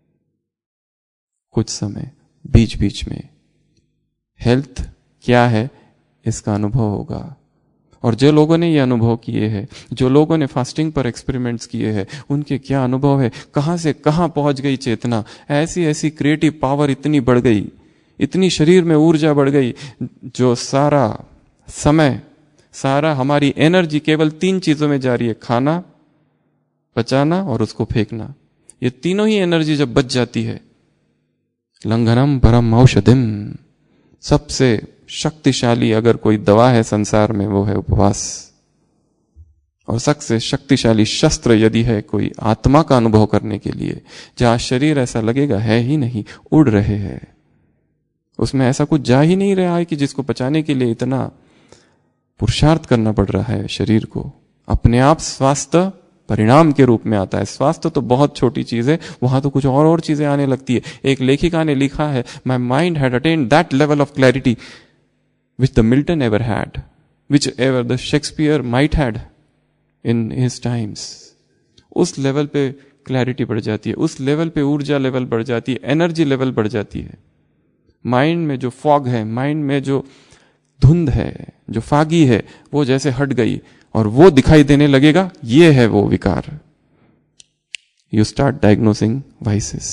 कुछ समय बीच बीच में हेल्थ क्या है इसका अनुभव होगा। और जो लोगों ने ये अनुभव किए हैं, जो लोगों ने फास्टिंग पर एक्सपेरिमेंट्स किए हैं, उनके क्या अनुभव है, कहां से कहां पहुंच गई चेतना, ऐसी ऐसी क्रिएटिव पावर इतनी बढ़ गई, इतनी शरीर में ऊर्जा बढ़ गई, जो सारा समय, सारा हमारी एनर्जी केवल तीन चीजों में जा रही है, खाना, पचाना और उसको फेंकना। ये तीनों ही एनर्जी जब बच जाती है, लंघनम परम औषधिम, सबसे शक्तिशाली अगर कोई दवा है संसार में वो है उपवास। और सबसे शक्तिशाली शस्त्र यदि है कोई आत्मा का अनुभव करने के लिए, जहां शरीर ऐसा लगेगा है ही नहीं, उड़ रहे हैं, उसमें ऐसा कुछ जा ही नहीं रहा है कि जिसको पचाने के लिए इतना पुरुषार्थ करना पड़ रहा है शरीर को। अपने आप स्वास्थ्य परिणाम के रूप में आता है। स्वास्थ्य तो बहुत छोटी चीज है, वहां तो कुछ और और चीजें आने लगती है। एक लेखिका ने लिखा है, my mind had attend that level of clarity which the Milton ever had, which ever the Shakespeare might had in his times. उस लेवल पे क्लैरिटी बढ़ जाती है, उस लेवल पे ऊर्जा लेवल बढ़ जाती है, एनर्जी लेवल बढ़ जाती है। माइंड में जो फॉग है, माइंड में जो धुंध है, जो फागी है, वो जैसे हट गई और वो दिखाई देने लगेगा, ये है वो विकार। You start diagnosing vices.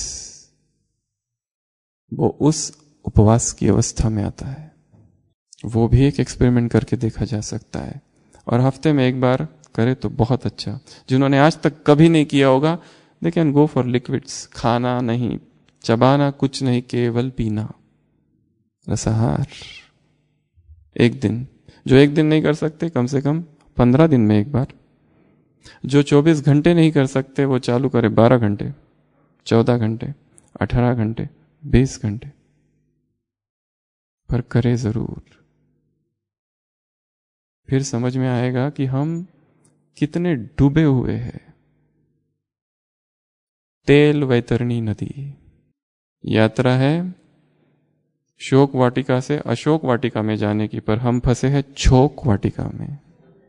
वो उस उपवास की अवस्था में आता है। वो भी एक एक्सपेरिमेंट करके देखा जा सकता है, और हफ्ते में एक बार करे तो बहुत अच्छा। जिन्होंने आज तक कभी नहीं किया होगा, they can go for liquids. खाना नहीं, चबाना कुछ नहीं, केवल पीना, रसाहार। एक दिन, जो एक दिन नहीं कर सकते कम से कम पंद्रह दिन में एक बार। जो चौबीस घंटे नहीं कर सकते वो चालू करे बारह घंटे, चौदह घंटे, अठारह घंटे, बीस घंटे, पर करे जरूर। फिर समझ में आएगा कि हम कितने डूबे हुए हैं। तेल वैतरणी नदी यात्रा है शोक वाटिका से अशोक वाटिका में जाने की, पर हम फंसे हैं छोक वाटिका में,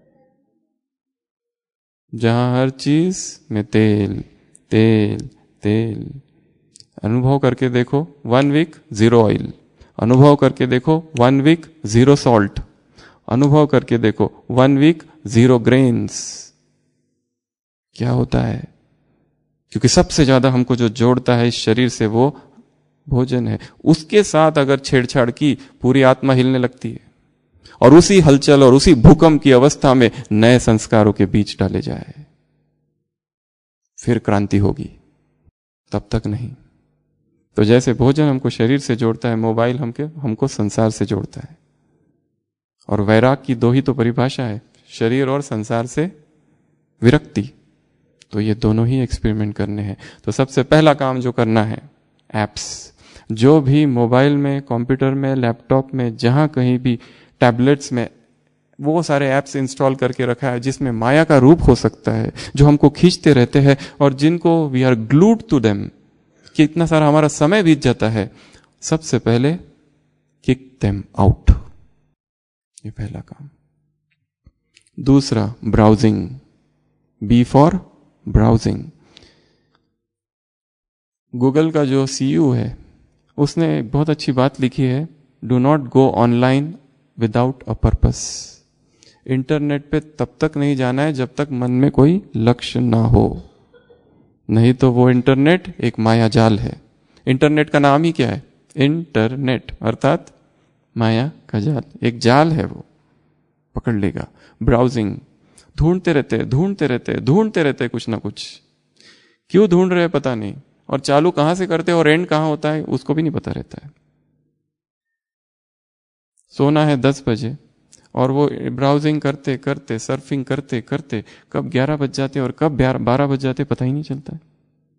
जहां हर चीज में तेल तेल तेल। अनुभव करके देखो, वन वीक जीरो ऑयल। अनुभव करके देखो, वन वीक जीरो सॉल्ट। अनुभव करके देखो, वन वीक जीरो ग्रेन्स। क्या होता है? क्योंकि सबसे ज्यादा हमको जो जोड़ता है इस शरीर से वो भोजन है। उसके साथ अगर छेड़छाड़ की, पूरी आत्मा हिलने लगती है, और उसी हलचल और उसी भूकंप की अवस्था में नए संस्कारों के बीच डाले जाए, फिर क्रांति होगी, तब तक नहीं। तो जैसे भोजन हमको शरीर से जोड़ता है, मोबाइल हमके हमको संसार से जोड़ता है। और वैराग की दो ही तो परिभाषा है, शरीर और संसार से विरक्ति। तो ये दोनों ही एक्सपेरिमेंट करने हैं। तो सबसे पहला काम जो करना है, एप्स। जो भी मोबाइल में, कंप्यूटर में, लैपटॉप में, जहां कहीं भी, टैबलेट्स में, वो सारे ऐप्स इंस्टॉल करके रखा है जिसमें माया का रूप हो सकता है, जो हमको खींचते रहते हैं और जिनको we are glued to them, कि इतना सारा हमारा समय बीत जाता है। सबसे पहले किक देम आउट, ये पहला काम। दूसरा, browsing. B for browsing. Google का जो सीईओ है उसने बहुत अच्छी बात लिखी है, do not go online without a purpose. Internet पे तब तक नहीं जाना है जब तक मन में कोई लक्ष्य ना हो, नहीं तो वो इंटरनेट एक माया जाल है। इंटरनेट का नाम ही क्या है? इंटरनेट, अर्थात माया का जाल। एक जाल है, वो पकड़ लेगा। ब्राउजिंग, ढूंढते रहते ढूंढते रहते ढूंढते रहते कुछ ना कुछ। क्यों ढूंढ रहे पता नहीं, और चालू कहां से करते और एंड कहां होता है उसको भी नहीं पता रहता है। सोना है दस बजे और वो ब्राउजिंग करते करते, सर्फिंग करते करते कब ग्यारह बज जाते और कब बारह बज जाते पता ही नहीं चलता है।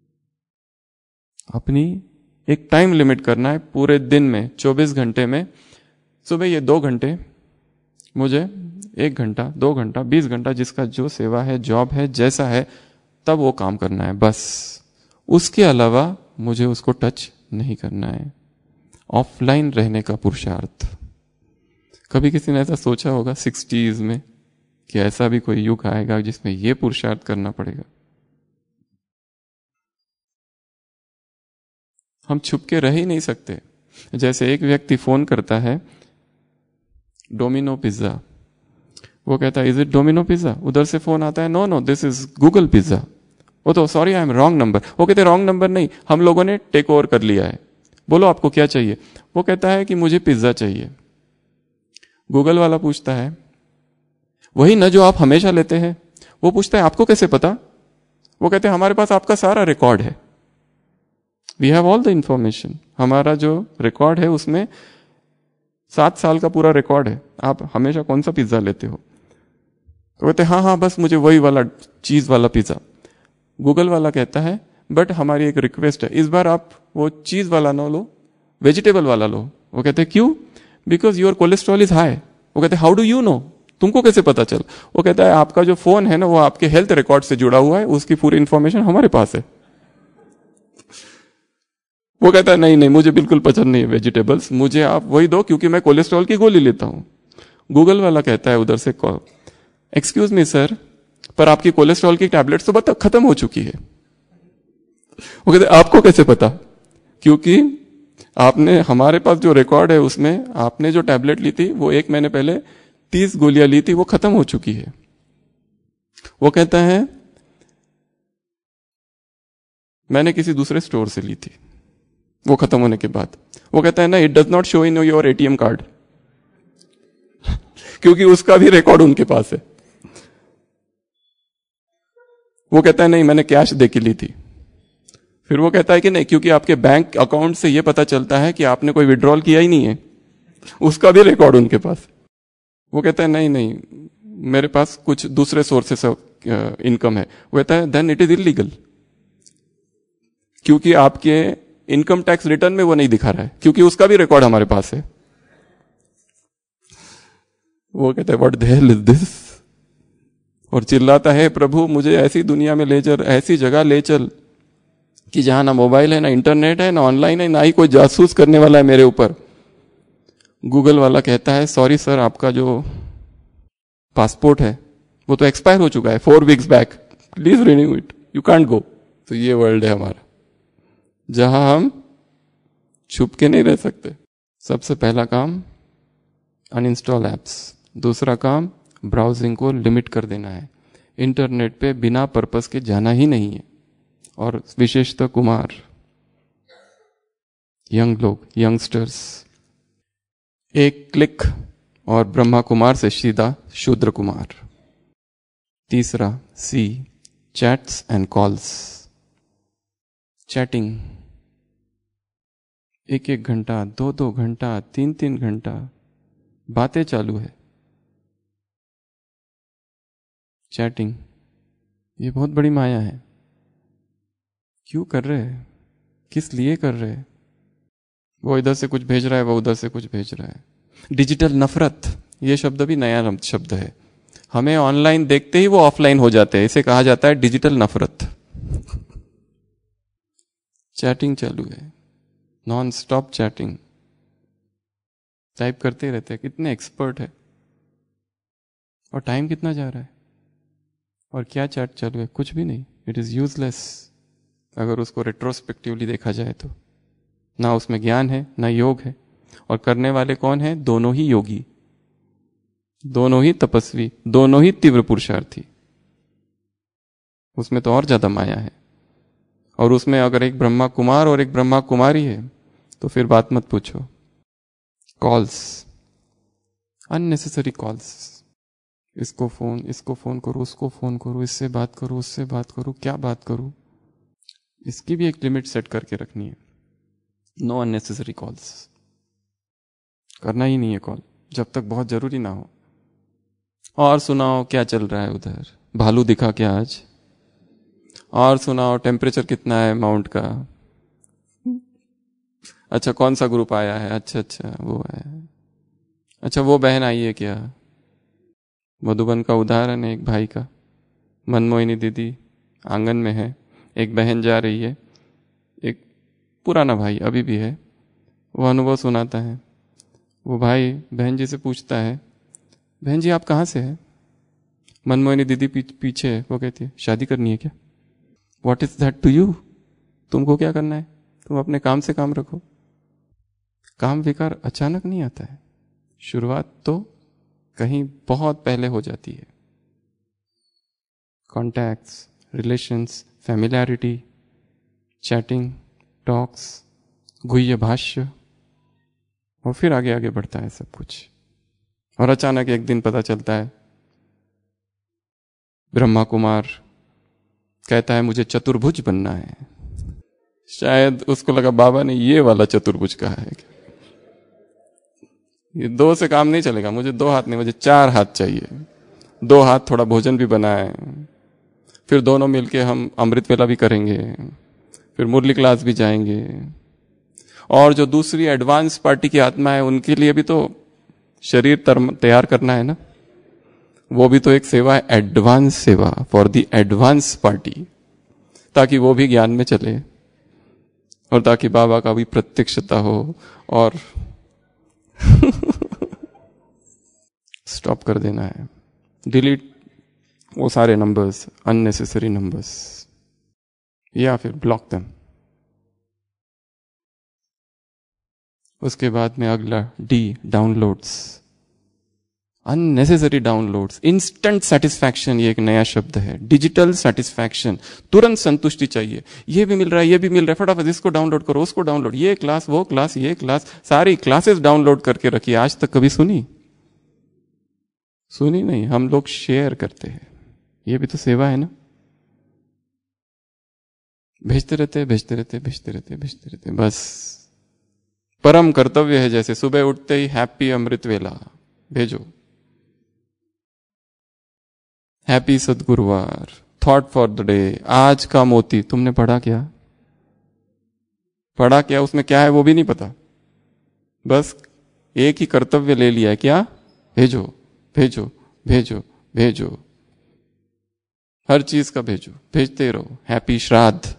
अपनी एक टाइम लिमिट करना है पूरे दिन में, चौबीस घंटे में। सुबह ये दो घंटे मुझे, एक घंटा, दो घंटा, बीस घंटा, जिसका जो सेवा है, जॉब है, जैसा है, तब वो काम करना है बस। उसके अलावा मुझे उसको टच नहीं करना है। ऑफलाइन रहने का पुरुषार्थ। कभी किसी ने ऐसा सोचा होगा सिक्सटीज में कि ऐसा भी कोई युग आएगा जिसमें ये पुरुषार्थ करना पड़ेगा? हम छुप के रह ही नहीं सकते। जैसे एक व्यक्ति फोन करता है, डोमिनो पिज्जा, वो कहता है इज इट डोमिनो पिज्जा? उधर से फोन आता है, no no this is Google pizza. वो तो sorry I am wrong number. वो कहते रॉन्ग नंबर नहीं, हम लोगों ने टेक ओवर कर लिया है, बोलो आपको क्या चाहिए? वो कहता है कि मुझे पिज्जा चाहिए। गूगल वाला पूछता है, वही ना जो आप हमेशा लेते हैं? वो पूछता है आपको कैसे पता? वो कहते हैं हमारे पास आपका सारा रिकॉर्ड है, we have all the information. हमारा जो रिकॉर्ड है उसमें सात साल का पूरा रिकॉर्ड है, आप हमेशा कौन सा पिज्जा लेते हो? तो कहते हाँ हाँ बस मुझे वही वाला चीज वाला पिज्जा। गूगल वाला कहता है बट हमारी एक रिक्वेस्ट है, इस बार आप वो चीज वाला ना लो, वेजिटेबल वाला लो। वो कहते हैं क्यों? Because your cholesterol is high. वो कहते हैं हाउ डू यू नो? तुमको कैसे पता चल? वो कहता है आपका जो फोन है ना वो आपके हेल्थ रिकॉर्ड से जुड़ा हुआ है, उसकी पूरी इंफॉर्मेशन हमारे पास है। वो कहता है नहीं नहीं मुझे बिल्कुल पसंद नहीं है वेजिटेबल्स, मुझे आप वही दो क्योंकि मैं कोलेस्ट्रॉल की गोली लेता हूं। गूगल वाला कहता है उधर से, एक्सक्यूज मी सर, पर आपकी कोलेस्ट्रॉल की टैबलेट तो बता खत्म हो चुकी है। वो कहते आपको कैसे पता? क्योंकि आपने, हमारे पास जो रिकॉर्ड है उसमें आपने जो टैबलेट ली थी वो एक महीने पहले तीस गोलियां ली थी, वो खत्म हो चुकी है। वो कहता है मैंने किसी दूसरे स्टोर से ली थी वो खत्म होने के बाद। वो कहता है ना it does not show in your ATM card, क्योंकि उसका भी रिकॉर्ड उनके पास है। वो कहता है नहीं मैंने कैश दे के ली थी। फिर वो कहता है कि नहीं क्योंकि आपके बैंक अकाउंट से यह पता चलता है कि आपने कोई विड्रॉल किया ही नहीं है, उसका भी रिकॉर्ड उनके पास। वो कहता है नहीं नहीं मेरे पास कुछ दूसरे सोर्सेस ऑफ इनकम है। वो कहता है देन इट इज इलीगल, क्योंकि आपके इनकम टैक्स रिटर्न में वो नहीं दिखा रहा है, क्योंकि उसका भी रिकॉर्ड हमारे पास है। वो कहता है what the hell is this, और चिल्लाता है प्रभु मुझे ऐसी दुनिया में ले चल, ऐसी जगह ले चल कि जहां ना मोबाइल है, ना इंटरनेट है, ना ऑनलाइन है, ना ही कोई जासूस करने वाला है मेरे ऊपर। गूगल वाला कहता है सॉरी सर आपका जो पासपोर्ट है वो तो एक्सपायर हो चुका है four weeks back, please renew it, you can't go. तो ये वर्ल्ड है हमारा जहां हम छुप के नहीं रह सकते। सबसे पहला काम अनइंस्टॉल एप्स, दूसरा काम ब्राउजिंग को लिमिट कर देना है, इंटरनेट पे बिना पर्पस के जाना ही नहीं है। और विशेषतः कुमार, यंग लोग, यंगस्टर्स, एक क्लिक और ब्रह्मा कुमार से सीधा शूद्र कुमार। तीसरा C, chats and calls, chatting, एक एक घंटा, दो दो घंटा, तीन तीन घंटा बातें चालू है, चैटिंग। ये बहुत बड़ी माया है। क्यों कर रहे हैं? किस लिए कर रहे हैं? वो इधर से कुछ भेज रहा है, वो उधर से कुछ भेज रहा है। डिजिटल नफरत, ये शब्द भी नया शब्द है। हमें ऑनलाइन देखते ही वो ऑफलाइन हो जाते हैं, इसे कहा जाता है डिजिटल नफरत। चैटिंग चालू है, नॉन स्टॉप चैटिंग, टाइप करते रहते हैं। कितने एक्सपर्ट है, और टाइम कितना जा रहा है, और क्या चैट चालू है? कुछ भी नहीं। इट इज यूजलेस अगर उसको रेट्रोस्पेक्टिवली देखा जाए तो। ना उसमें ज्ञान है, ना योग है, और करने वाले कौन है? दोनों ही योगी, दोनों ही तपस्वी, दोनों ही तीव्र पुरुषार्थी। उसमें तो और ज्यादा माया है। और उसमें अगर एक ब्रह्मा कुमार और एक ब्रह्मा कुमारी है तो फिर बात मत पूछो। कॉल्स, अननेसेसरी कॉल्स, इसको फोन, इसको फोन करो, उसको फोन करो, इससे बात करो, उससे बात करो, क्या बात करूं? इसकी भी एक लिमिट सेट करके रखनी है। नो अननेसेसरी कॉल्स, करना ही नहीं है कॉल जब तक बहुत जरूरी ना हो। और सुनाओ क्या चल रहा है उधर, भालू दिखा क्या आज? और सुनाओ टेम्परेचर कितना है माउंट का? अच्छा कौन सा ग्रुप आया है? अच्छा अच्छा वो है। अच्छा वो बहन आई है क्या? मधुबन का उदाहरण है एक भाई का। मनमोहिनी दीदी आंगन में है, एक बहन जा रही है, एक पुराना भाई अभी भी है, वो अनुभव सुनाता है। वो भाई बहन जी से पूछता है, बहन जी आप कहाँ से हैं? मनमोहिनी दीदी पीछे है, वो कहती है शादी करनी है क्या? What is that to you? तुमको क्या करना है? तुम अपने काम से काम रखो। काम विकार अचानक नहीं आता है, शुरुआत तो कहीं बहुत पहले हो जाती है। Contacts, relations, familiarity, chatting, talks, गुह्य भाष्य, और फिर आगे आगे बढ़ता है सब कुछ। और अचानक एक दिन पता चलता है, ब्रह्मा कुमार कहता है मुझे चतुर्भुज बनना है। शायद उसको लगा बाबा ने ये वाला चतुर्भुज कहा है, ये दो से काम नहीं चलेगा, मुझे दो हाथ नहीं, मुझे चार हाथ चाहिए। दो हाथ थोड़ा भोजन भी बनाए, फिर दोनों मिलके हम अमृत वेला भी करेंगे, फिर मुरली क्लास भी जाएंगे, और जो दूसरी एडवांस पार्टी की आत्मा है उनके लिए भी तो शरीर तैयार करना है ना, वो भी तो एक सेवा है, एडवांस सेवा फॉर द एडवांस पार्टी, ताकि वो भी ज्ञान में चले और ताकि बाबा का भी प्रत्यक्षता हो। और स्टॉप कर देना है, डिलीट वो सारे नंबर्स, अननेसेसरी नंबर्स, या फिर ब्लॉक देम। उसके बाद में अगला D, downloads, unnecessary downloads. Instant satisfaction, ये एक नया शब्द है, डिजिटल सेटिस्फैक्शन, तुरंत संतुष्टि चाहिए, ये भी मिल रहा है, ये भी मिल रहा है, फटाफट इसको डाउनलोड करो, उसको डाउनलोड, ये क्लास, वो क्लास, ये क्लास, सारी क्लासेस डाउनलोड करके रखिए। आज तक कभी सुनी? सुनी नहीं। हम लोग शेयर करते हैं, ये भी तो सेवा है ना। भेजते रहते भेजते रहते भेजते रहते भेजते रहते बस परम कर्तव्य है। जैसे सुबह उठते ही हैप्पी अमृत वेला भेजो, हैप्पी सदगुरुवार, थॉट फॉर द डे, आज का मोती। तुमने पढ़ा क्या? पढ़ा क्या? उसमें क्या है वो भी नहीं पता, बस एक ही कर्तव्य ले लिया है, क्या? भेजो भेजो भेजो भेजो, हर चीज का भेजो, भेजते रहो। हैप्पी श्राद्ध,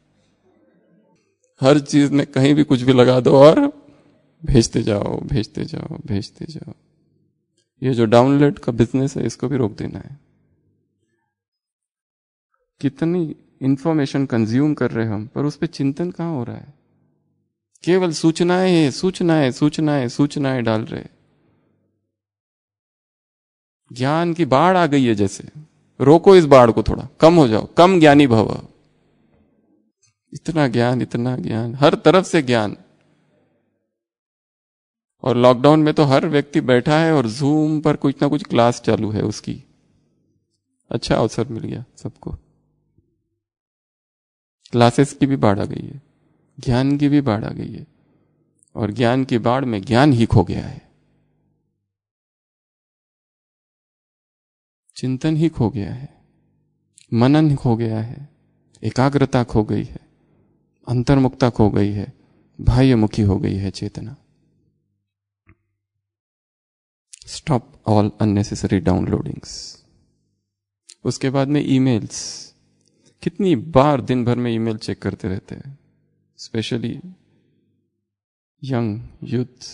हर चीज में कहीं भी कुछ भी लगा दो और भेजते जाओ भेजते जाओ भेजते जाओ। ये जो डाउनलोड का बिजनेस है इसको भी रोक देना है। कितनी इंफॉर्मेशन कंज्यूम कर रहे हैं हम, पर उस पर चिंतन कहां हो रहा है? केवल सूचनाएं सूचनाएं सूचनाएं सूचनाएं डाल रहे। ज्ञान की बाढ़ आ गई है जैसे, रोको इस बाढ़ को, थोड़ा कम हो जाओ, कम ज्ञानी भव। इतना ज्ञान इतना ज्ञान, हर तरफ से ज्ञान। और लॉकडाउन में तो हर व्यक्ति बैठा है और जूम पर कुछ ना कुछ क्लास चालू है उसकी। अच्छा अवसर मिल गया सबको, क्लासेस की भी बाढ़ आ गई है, ज्ञान की भी बाढ़ आ गई है, और ज्ञान की बाढ़ में ज्ञान ही खो गया है, चिंतन ही खो गया है, मनन खो गया है, एकाग्रता खो गई है, अंतर्मुक्ता खो गई है, बाह्यमुखी हो गई है चेतना। Stop all unnecessary downloadings. उसके बाद में ईमेल्स, कितनी बार दिन भर में ईमेल चेक करते रहते हैं, स्पेशली यंग यूथ,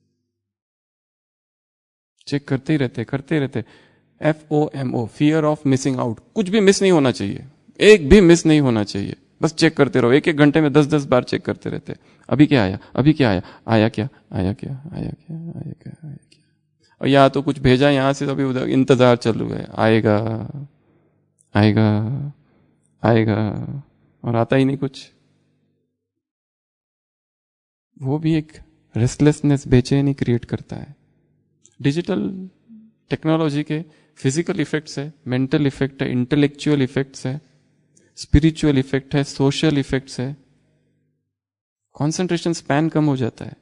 चेक करते ही रहते करते रहते। F O M O, fear of missing out, कुछ भी मिस नहीं होना चाहिए, एक भी मिस नहीं होना चाहिए, बस चेक करते रहो। एक एक घंटे में दस दस बार चेक करते रहते। अभी क्या आया, अभी क्या आया, आया क्या आया क्या आया क्या आया क्या आया क्या, और या तो कुछ भेजा यहां से, अभी उधर इंतजार चालू है, आएगा आएगा आएगा, और आता ही नहीं कुछ। वो भी एक रेस्टलेसनेस, बेचैनी क्रिएट करता है। डिजिटल टेक्नोलॉजी के फिजिकल इफेक्ट्स है, मेंटल इफेक्ट है, इंटेलेक्चुअल इफेक्ट्स है, स्पिरिचुअल इफेक्ट है, सोशल इफेक्ट्स है। कंसंट्रेशन स्पैन कम हो जाता है,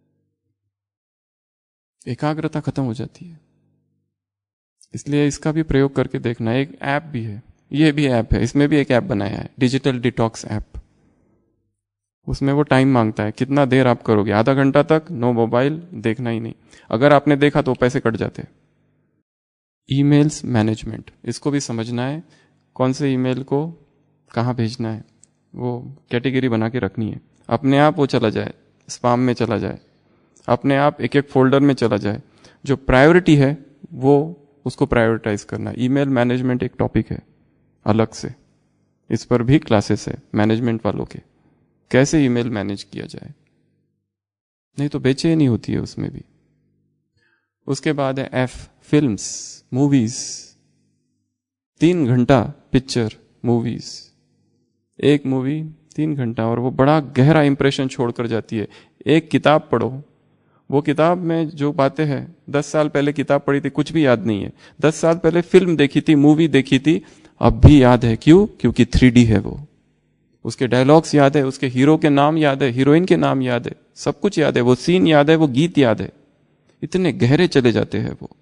एकाग्रता खत्म हो जाती है। इसलिए इसका भी प्रयोग करके देखना। एक ऐप भी है, ये भी ऐप है, इसमें भी एक ऐप बनाया है, डिजिटल डिटॉक्स ऐप। उसमें वो टाइम मांगता है, कितना देर आप करोगे, आधा घंटा तक नो मोबाइल, देखना ही नहीं। अगर आपने देखा तो पैसे कट जाते। ईमेल्स मैनेजमेंट, इसको भी समझना है, कौन से ईमेल को कहाँ भेजना है, वो कैटेगरी बना के रखनी है। अपने आप वो चला जाए, स्पैम में चला जाए, अपने आप एक एक फोल्डर में चला जाए। जो प्रायोरिटी है वो उसको प्रायोरिटाइज करना। ईमेल मैनेजमेंट एक टॉपिक है अलग से, इस पर भी क्लासेस है मैनेजमेंट वालों के, कैसे ईमेल मैनेज किया जाए, नहीं तो बेचैनी होती है उसमें भी। उसके बाद है एफ, फिल्म्स, मूवीज। तीन घंटा पिक्चर, मूवीज, एक मूवी तीन घंटा, और वो बड़ा गहरा इंप्रेशन छोड़कर जाती है। एक किताब पढ़ो, वो किताब में जो बातें हैं, दस साल पहले किताब पढ़ी थी कुछ भी याद नहीं है, दस साल पहले फिल्म देखी थी, मूवी देखी थी, अब भी याद है। क्यों? क्योंकि थ्री डी है वो। उसके डायलॉग्स याद है, उसके हीरो के नाम याद है, हीरोइन के नाम याद है, सब कुछ याद है, वो सीन याद है, वो गीत याद है। इतने गहरे चले जाते हैं वो।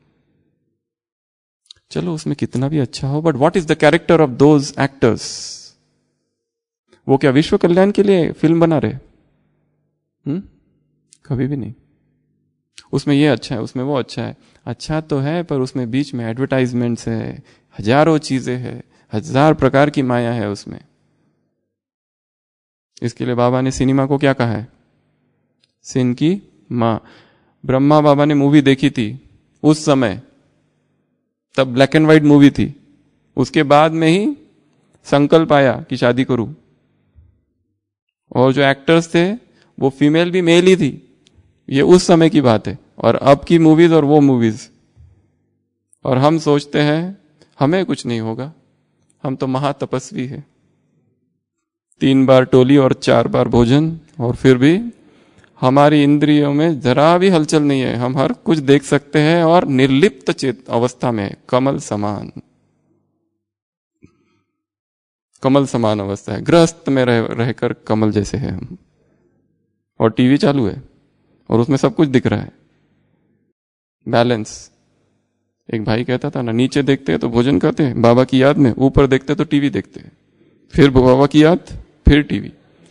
चलो उसमें कितना भी अच्छा हो, but what is the character of those actors? वो क्या विश्व कल्याण के लिए फिल्म बना रहे? हम्म कभी भी नहीं। उसमें ये अच्छा है, उसमें वो अच्छा है, अच्छा तो है, पर उसमें बीच में एडवर्टाइजमेंट्स है, हजारों चीजें हैं, हजार प्रकार की माया है उसमें। इसके लिए बाबा ने सिनेमा को क्या कहा है? सिन की मां। ब्रह्मा बाबा ने मूवी देखी थी उस समय, तब ब्लैक एंड व्हाइट मूवी थी, उसके बाद में ही संकल्प आया कि शादी करूं। और जो एक्टर्स थे वो फीमेल भी मेल ही थी, ये उस समय की बात है। और अब की मूवीज और वो मूवीज, और हम सोचते हैं हमें कुछ नहीं होगा, हम तो महातपस्वी है। तीन बार टोली और चार बार भोजन, और फिर भी हमारी इंद्रियों में जरा भी हलचल नहीं है, हम हर कुछ देख सकते हैं और निर्लिप्त चेत अवस्था में, कमल समान, कमल समान अवस्था है, गृहस्थ में रह रहकर कमल जैसे है हम। और टीवी चालू है और उसमें सब कुछ दिख रहा है। बैलेंस। एक भाई कहता था ना, नीचे देखते हैं तो भोजन करते हैं बाबा की याद में, ऊपर देखते हैं तो टीवी देखते हैं, फिर बाबा की याद, फिर टीवी।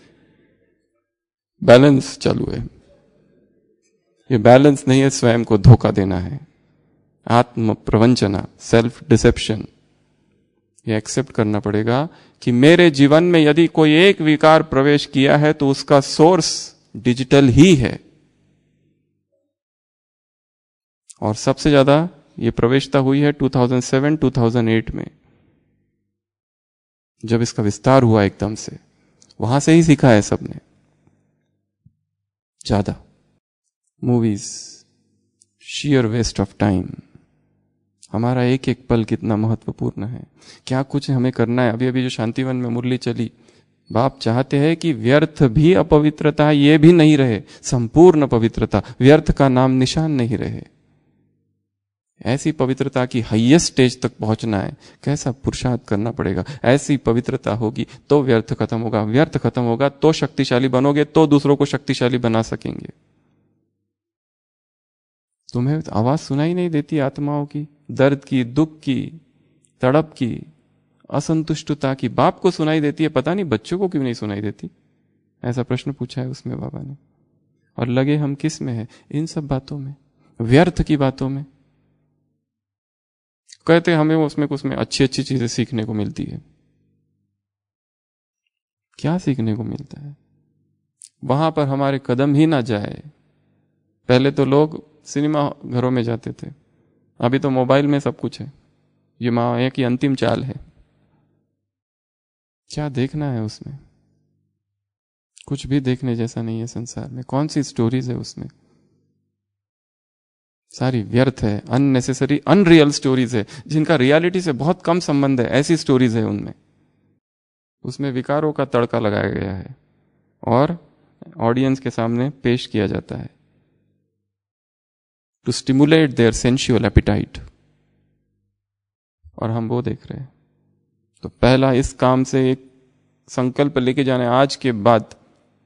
बैलेंस चालू है। ये बैलेंस नहीं है, स्वयं को धोखा देना है, आत्म प्रवंचना, सेल्फ डिसेप्शन। ये एक्सेप्ट करना पड़ेगा कि मेरे जीवन में यदि कोई एक विकार प्रवेश किया है तो उसका सोर्स डिजिटल ही है। और सबसे ज्यादा ये प्रवेशता हुई है दो हज़ार सात दो हज़ार आठ में, जब इसका विस्तार हुआ एकदम से, वहां से ही सीखा है सबने ज्यादा। Movies, share waste of time. हमारा एक एक पल कितना महत्वपूर्ण है, क्या कुछ हमें करना है। अभी अभी जो शांतिवन में मुरली चली, बाप चाहते हैं कि व्यर्थ भी अपवित्रता ये भी नहीं रहे, संपूर्ण पवित्रता, व्यर्थ का नाम निशान नहीं रहे। ऐसी पवित्रता की हाईएस्ट स्टेज तक पहुंचना है, कैसा पुरुषार्थ करना पड़ेगा। ऐसी पवित्रता होगी तो व्यर्थ खत्म होगा, व्यर्थ खत्म होगा तो शक्तिशाली बनोगे, तो दूसरों को शक्तिशाली बना सकेंगे। तुम्हें आवाज सुनाई नहीं देती आत्माओं की, दर्द की, दुख की, तड़प की, असंतुष्टता की? बाप को सुनाई देती है, पता नहीं बच्चों को क्यों नहीं सुनाई देती? ऐसा प्रश्न पूछा है उसमें बाबा ने। और लगे हम किस में है? इन सब बातों में, व्यर्थ की बातों में। कहते हमें उसमें कुछ में अच्छी अच्छी चीजें सीखने को मिलती है। क्या सीखने को मिलता है? वहां पर हमारे कदम ही ना जाए। पहले तो लोग सिनेमा घरों में जाते थे, अभी तो मोबाइल में सब कुछ है। ये माया की अंतिम चाल है। क्या देखना है उसमें? कुछ भी देखने जैसा नहीं है संसार में। कौन सी स्टोरीज है उसमें? सारी व्यर्थ है, अननेसेसरी, अनरियल स्टोरीज है, जिनका रियलिटी से बहुत कम संबंध है। ऐसी स्टोरीज है उनमें। उसमें विकारों का तड़का लगाया गया है और ऑडियंस के सामने पेश किया जाता है to stimulate their sensual appetite, और हम वो देख रहे हैं। तो पहला इस काम से एक संकल्प लेके जाना है, आज के बाद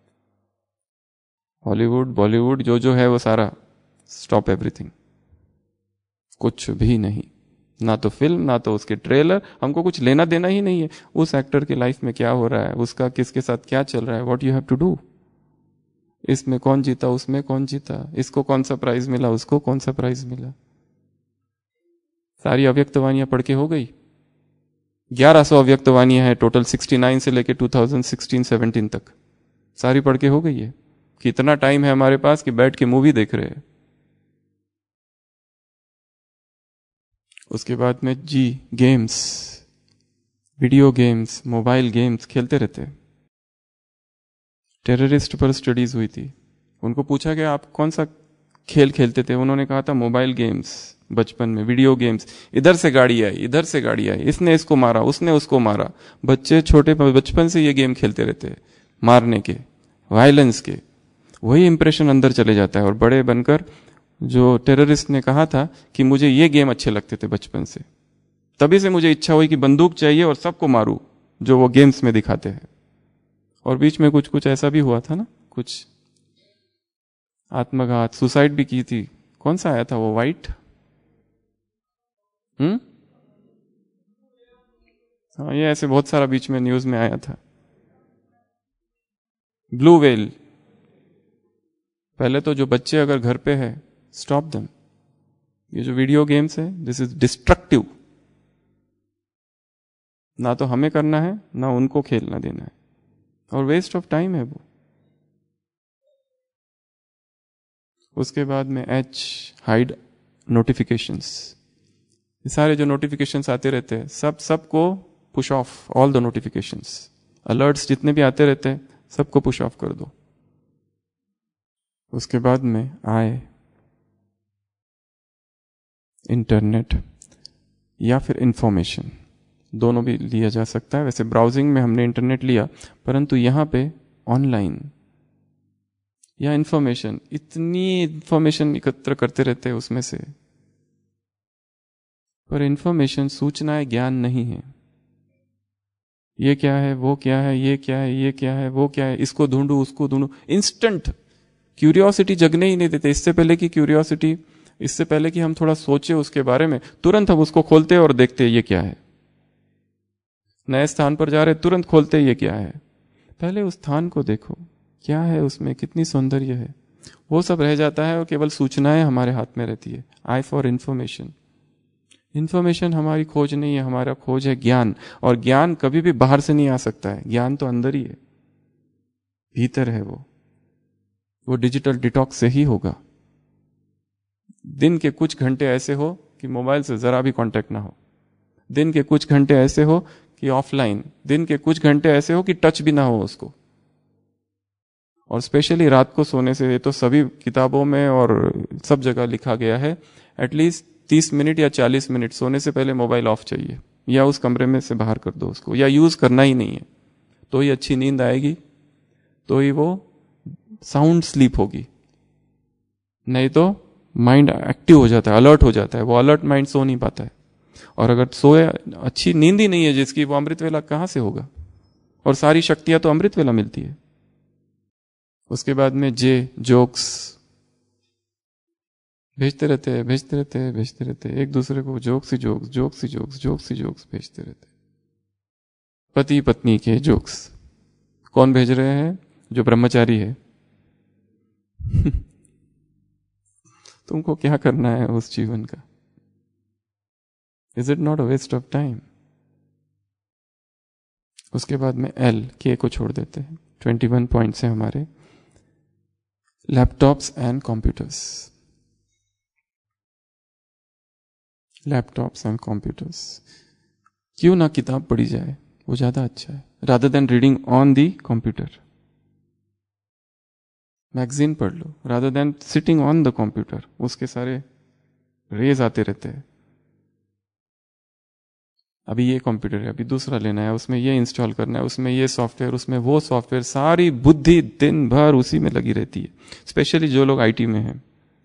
हॉलीवुड, बॉलीवुड जो जो है वो सारा स्टॉप एवरीथिंग। कुछ भी नहीं, ना तो फिल्म, ना तो उसके ट्रेलर, हमको कुछ लेना देना ही नहीं है उस एक्टर की लाइफ में क्या हो रहा है, उसका किसके साथ क्या चल रहा है, what you have to do. इसमें कौन जीता, उसमें कौन जीता, इसको कौन सा प्राइज मिला, उसको कौन सा प्राइज मिला। सारी अव्यक्तवाणियां पढ़ के हो गई। ग्यारह सौ अव्यक्तवाणियां हैं टोटल, उनहत्तर से लेके दो हज़ार सोलह सत्रह तक सारी पढ़ के हो गई है। कि इतना टाइम है हमारे पास कि बैठ के मूवी देख रहे हैं। उसके बाद में G games, video games, mobile games खेलते रहते। टेररिस्ट पर स्टडीज हुई थी, उनको पूछा गया आप कौन सा खेल खेलते थे, उन्होंने कहा था मोबाइल गेम्स बचपन में, वीडियो गेम्स। इधर से गाड़ी आई, इधर से गाड़ी आई, इसने इसको मारा, उसने उसको मारा। बच्चे छोटे बचपन से ये गेम खेलते रहते हैं, मारने के, वायलेंस के, वही इंप्रेशन अंदर चले जाता है। और बड़े बनकर जो टेररिस्ट ने कहा था कि मुझे ये गेम अच्छे लगते थे बचपन से, तभी से मुझे इच्छा हुई कि बंदूक चाहिए और सबको मारूं जो वो गेम्स में दिखाते हैं। और बीच में कुछ कुछ ऐसा भी हुआ था ना, कुछ आत्मघात, सुसाइड भी की थी। कौन सा आया था वो, वाइट, हम्म हाँ, ये ऐसे बहुत सारा बीच में न्यूज में आया था। Blue whale. पहले तो जो बच्चे अगर घर पे है, स्टॉप देम। ये जो वीडियो गेम्स है, दिस इज डिस्ट्रक्टिव। ना तो हमें करना है, ना उनको खेलना देना है, और वेस्ट ऑफ टाइम है वो। उसके बाद में एच, हाइड नोटिफिकेशंस। ये सारे जो नोटिफिकेशंस आते रहते हैं, सब सबको push off, all the notifications, alerts जितने भी आते रहते हैं सबको पुश ऑफ कर दो। उसके बाद में आए इंटरनेट या फिर इंफॉर्मेशन, दोनों भी लिया जा सकता है। वैसे ब्राउजिंग में हमने इंटरनेट लिया, परंतु यहां पे ऑनलाइन या इंफॉर्मेशन, इतनी इंफॉर्मेशन एकत्र करते रहते हैं उसमें से, पर इंफॉर्मेशन, सूचनाएं ज्ञान नहीं है। ये क्या है, वो क्या है, ये क्या है, ये क्या है, वो क्या है, इसको ढूंढू, उसको ढूंढू। इंस्टेंट क्यूरियोसिटी जगने ही नहीं देते। इससे पहले कि क्यूरियोसिटी, इससे पहले कि हम थोड़ा सोचे उसके बारे में, तुरंत हम उसको खोलते और देखते ये क्या है। नए स्थान पर जा रहे, तुरंत खोलते ये क्या है। पहले उस स्थान को देखो, क्या है उसमें, कितनी सौंदर्य है, वो सब रह जाता है और केवल सूचनाएं हमारे हाथ में रहती है। I for information. इंफॉर्मेशन हमारी खोज नहीं है, हमारा खोज है ज्ञान। और ज्ञान कभी भी बाहर से नहीं आ सकता है, ज्ञान तो अंदर ही है, भीतर है वो वो डिजिटल डिटॉक्स से ही होगा। दिन के कुछ घंटे ऐसे हो कि मोबाइल से जरा भी कांटेक्ट ना हो, दिन के कुछ घंटे ऐसे हो कि ऑफलाइन, दिन के कुछ घंटे ऐसे हो कि टच भी ना हो उसको। और स्पेशली रात को सोने से, ये तो सभी किताबों में और सब जगह लिखा गया है, एटलीस्ट तीस मिनट या चालीस मिनट सोने से पहले मोबाइल ऑफ चाहिए, या उस कमरे में से बाहर कर दो उसको, या यूज करना ही नहीं है। तो ही अच्छी नींद आएगी, तो ही वो साउंड स्लीप होगी। नहीं तो माइंड एक्टिव हो जाता है, अलर्ट हो जाता है, वो अलर्ट माइंड सो नहीं पाता है। और अगर सोए, अच्छी नींद ही नहीं है जिसकी, वो अमृत वेला कहां से होगा। और सारी शक्तियां तो अमृत वेला मिलती है। उसके बाद में जे, जोक्स भेजते रहते हैं, भेजते रहते हैं, भेजते रहते हैं एक दूसरे को, जोक्स ही जोक्स, जोक्स ही जोक्स, जोक्स ही जोक्स भेजते रहते हैं। पति पत्नी के जोक्स कौन भेज रहे हैं? जो ब्रह्मचारी है। तुमको क्या करना है उस जीवन का? Is it not a waste of time? उसके बाद में एल, के को छोड़ देते हैं। ट्वेंटी वन पॉइंट्स हैं हमारे। Laptops and computers. Laptops and computers, क्यों ना किताब पढ़ी जाए, वो ज्यादा अच्छा है, rather than reading on the computer. Magazine पढ़ लो rather than sitting on the computer. उसके सारे रेज आते रहते हैं। अभी ये कंप्यूटर है, अभी दूसरा लेना है, उसमें ये इंस्टॉल करना है, उसमें ये सॉफ्टवेयर, उसमें वो सॉफ्टवेयर, सारी बुद्धि दिन भर उसी में लगी रहती है, स्पेशली जो लोग आईटी में हैं।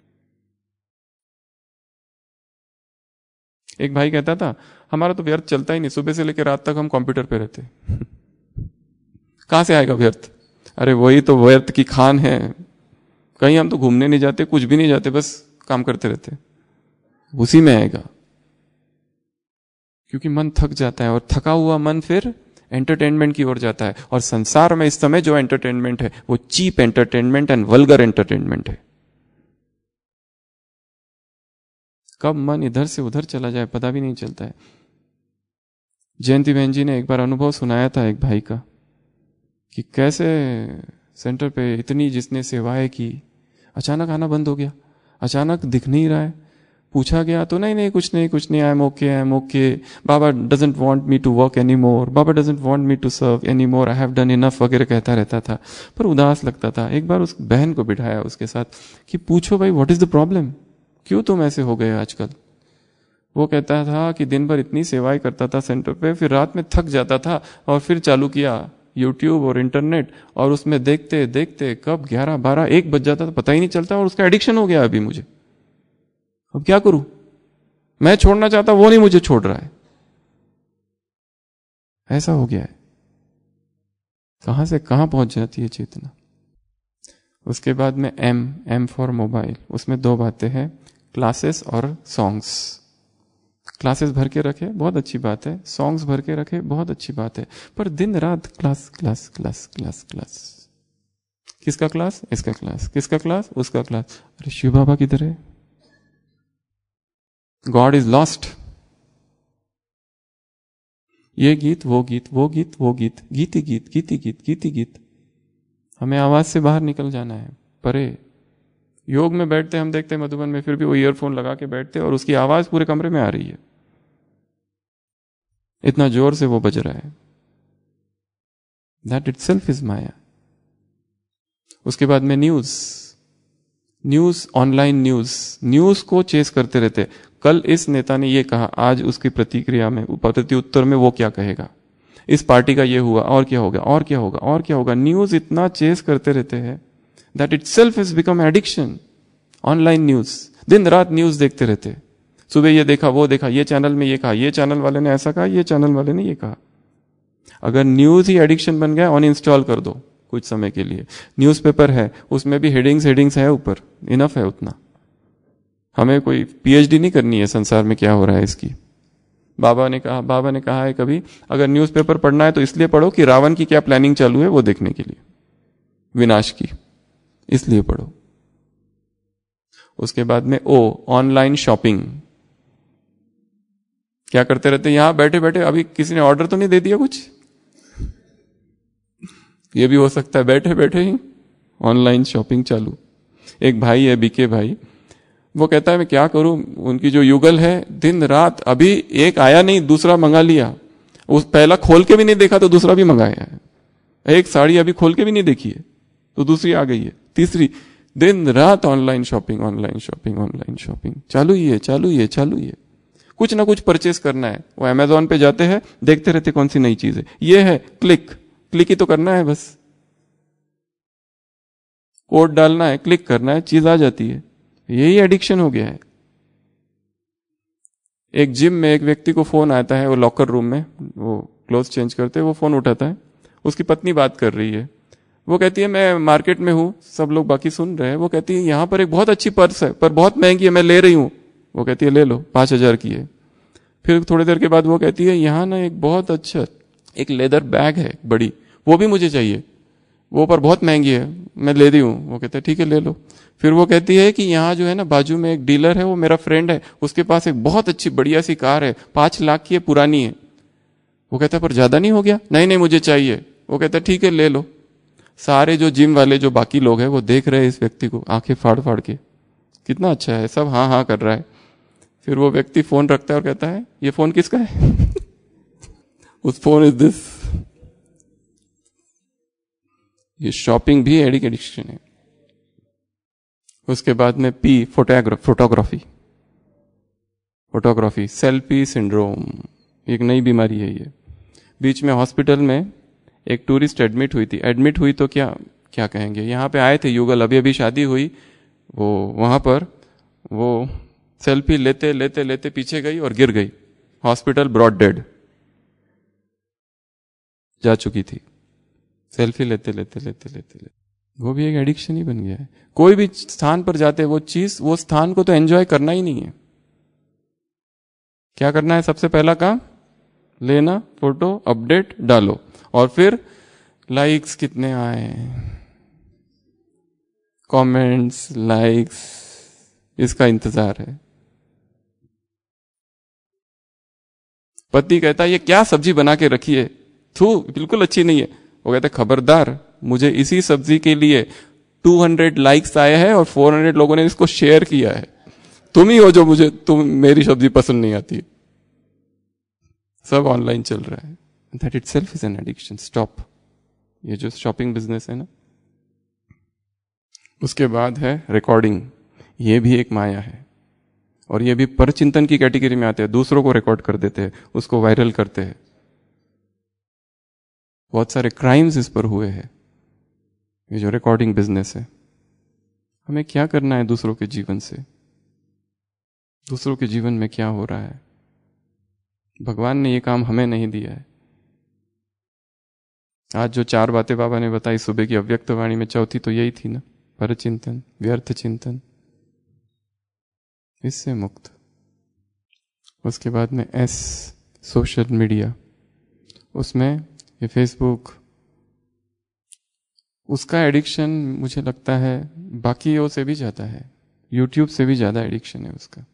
एक भाई कहता था हमारा तो व्यर्थ चलता ही नहीं, सुबह से लेकर रात तक हम कंप्यूटर पे रहते। कहां से आएगा व्यर्थ? अरे वही तो व्यर्थ की खान है। कहीं हम तो घूमने नहीं जाते, कुछ भी नहीं जाते, बस काम करते रहते, उसी में आएगा। क्योंकि मन थक जाता है, और थका हुआ मन फिर एंटरटेनमेंट की ओर जाता है। और संसार में इस समय जो एंटरटेनमेंट है वो cheap entertainment and vulgar entertainment है। कब मन इधर से उधर चला जाए पता भी नहीं चलता है। जयंती बहन जी ने एक बार अनुभव सुनाया था एक भाई का, कि कैसे सेंटर पे इतनी जिसने सेवाएं की, अचानक आना बंद हो गया, अचानक दिख नहीं रहा है। पूछा गया तो नहीं नहीं कुछ नहीं कुछ नहीं, I am okay I am okay, Baba doesn't want me to work any more, Baba doesn't want me to serve any more, I have done enough वगैरह कहता रहता था, पर उदास लगता था। एक बार उस बहन को बिठाया उसके साथ कि पूछो भाई व्हाट इज द प्रॉब्लम, क्यों तुम ऐसे हो गए आजकल। वो कहता था कि दिन भर इतनी सेवाएं करता था सेंटर पे, फिर रात में थक जाता था और फिर चालू किया यूट्यूब और इंटरनेट, और उसमें देखते देखते कब ग्यारह बारह एक बज जाता था पता ही नहीं चलता, और उसका एडिक्शन हो गया अभी मुझे। अब क्या करूं, मैं छोड़ना चाहता वो नहीं मुझे छोड़ रहा है, ऐसा हो गया है। कहां से कहां पहुंच जाती है चेतना। उसके बाद में एम एम फॉर मोबाइल, उसमें दो बातें हैं, क्लासेस और सॉन्ग्स। क्लासेस भर के रखे बहुत अच्छी बात है, सॉन्ग्स भर के रखे बहुत अच्छी बात है, पर दिन रात class class class class class, किसका क्लास, इसका क्लास, किसका क्लास, उसका क्लास। अरे शिव बाबा किधर है, गॉड इज लॉस्ट। ये गीत वो गीत वो गीत वो गीत, गीत ही गीत गीत ही गीत गीत ही गीत। हमें आवाज से बाहर निकल जाना है, परे। योग में बैठते हम देखते मधुबन में, फिर भी वो ईयरफोन लगा के बैठते और उसकी आवाज पूरे कमरे में आ रही है, इतना जोर से वो बज रहा है। That itself is maya. उसके बाद में news, news online news, news को चेस करते रहते। कल इस नेता ने ये कहा, आज उसकी प्रतिक्रिया में प्रति उत्तर में वो क्या कहेगा, इस पार्टी का ये हुआ और क्या होगा और क्या होगा और क्या होगा। न्यूज इतना चेस करते रहते हैं, that itself is become addiction. Online news, दिन रात न्यूज देखते रहते, सुबह ये देखा वो देखा, ये चैनल में ये कहा, ये चैनल वाले ने ऐसा कहा, ये चैनल वाले ने ये कहा। अगर न्यूज ही एडिक्शन बन गया, ऑन इंस्टॉल कर दो कुछ समय के लिए। न्यूज़पेपर है, उसमें भी हेडिंग्स हेडिंग्स है ऊपर, इनफ है उतना। हमें कोई पीएचडी नहीं करनी है संसार में क्या हो रहा है इसकी। बाबा ने कहा बाबा ने कहा है कभी, अगर न्यूज़पेपर पढ़ना है तो इसलिए पढ़ो कि रावण की क्या प्लानिंग चालू है वो देखने के लिए, विनाश की, इसलिए पढ़ो। उसके बाद में ओ ऑनलाइन शॉपिंग, क्या करते रहते यहां बैठे बैठे, अभी किसी ने ऑर्डर तो नहीं दे दिया कुछ, ये भी हो सकता है, बैठे बैठे ही ऑनलाइन शॉपिंग चालू। एक भाई है बीके भाई, वो कहता है मैं क्या करूं, उनकी जो युगल है दिन रात, अभी एक आया नहीं दूसरा मंगा लिया, उस पहला खोल के भी नहीं देखा तो दूसरा भी मंगाया है, एक साड़ी अभी खोल के भी नहीं देखी है तो दूसरी आ गई है, तीसरी, दिन रात online shopping online shopping online shopping चालू ही है चालू ही है चालू ही है। कुछ ना कुछ परचेस करना है, वो अमेजोन पे जाते हैं, देखते रहते कौन सी नई चीज है, ये है, क्लिक क्लिक ही तो करना है, बस कोड डालना है, क्लिक करना है, चीज आ जाती है। यही एडिक्शन हो गया है। एक जिम में एक व्यक्ति को फोन आता है, वो लॉकर रूम में वो क्लोथ चेंज करते हैं, वो फोन उठाता है, उसकी पत्नी बात कर रही है, वो कहती है मैं मार्केट में हूं, सब लोग बाकी सुन रहे हैं, वो कहती है यहां पर एक बहुत अच्छी पर्स है पर बहुत महंगी है, मैं ले रही हूं। वो कहती है ले लो, पांच हजार की है। फिर थोड़ी देर के बाद वो कहती है यहां ना एक बहुत अच्छा एक लेदर बैग है बड़ी, वो भी मुझे चाहिए, वो पर बहुत महंगी है, मैं ले रही हूं। वो कहते हैं ठीक है ले लो। फिर वो कहती है कि यहाँ जो है ना बाजू में एक डीलर है, वो मेरा फ्रेंड है, उसके पास एक बहुत अच्छी बढ़िया सी कार है, पांच लाख की है, पुरानी है। वो कहता है पर ज्यादा नहीं हो गया, नहीं नहीं मुझे चाहिए। वो कहता है ठीक है ले लो। सारे जो जिम वाले जो बाकी लोग हैं वो देख रहे हैं इस व्यक्ति को आंखें फाड़ फाड़ के, कितना अच्छा है, सब हाँ हाँ कर रहा है। फिर वो व्यक्ति फोन रखता है और कहता है ये फोन किसका है उस फोन इज दिस। ये शॉपिंग भी एडिक्शन है। उसके बाद में P photograph photography photography selfie syndrome, एक नई बीमारी है ये। बीच में हॉस्पिटल में एक टूरिस्ट एडमिट हुई थी, एडमिट हुई तो क्या क्या कहेंगे, यहाँ पे आए थे युगल, अभी अभी शादी हुई, वो वहां पर वो सेल्फी लेते लेते लेते पीछे गई और गिर गई, हॉस्पिटल ब्रॉड डेड जा चुकी थी, सेल्फी लेते लेते लेते लेते लेते। वो भी एक एडिक्शन ही बन गया है। कोई भी स्थान पर जाते वो चीज, वो स्थान को तो एंजॉय करना ही नहीं है। क्या करना है सबसे पहला काम, लेना, फोटो अपडेट डालो, और फिर लाइक्स कितने आए, कमेंट्स, लाइक्स, इसका इंतजार है। पति कहता है ये क्या सब्जी बना के रखी है, थू बिल्कुल अच्छी नहीं है, वो कहते खबरदार, मुझे इसी सब्जी के लिए दो सौ लाइक्स आए हैं और चार सौ लोगों ने इसको शेयर किया है, तुम ही हो जो मुझे, तुम मेरी सब्जी पसंद नहीं आती। सब ऑनलाइन चल रहा है। That itself is an addiction. Stop. ये जो शॉपिंग बिजनेस है ना। उसके बाद है रिकॉर्डिंग। ये भी एक माया है और ये भी परचिंतन की कैटेगरी में आते हैं। दूसरों को रिकॉर्ड कर देते हैं, उसको वायरल करते हैं। बहुत सारे क्राइम्स इस पर हुए हैं, ये जो रिकॉर्डिंग बिजनेस है। हमें क्या करना है दूसरों के जीवन से? दूसरों के जीवन में क्या हो रहा है? भगवान ने ये काम हमें नहीं दिया है। आज जो चार बातें बाबा ने बताई सुबह की अव्यक्त वाणी में, चौथी तो यही थी ना, परचिंतन, व्यर्थ चिंतन, इससे मुक्त। उसके बाद में एस, सोशल मीडिया। उसमें ये फेसबुक, उसका एडिक्शन मुझे लगता है बाकियों से भी ज्यादा है, यूट्यूब से भी ज्यादा एडिक्शन है उसका।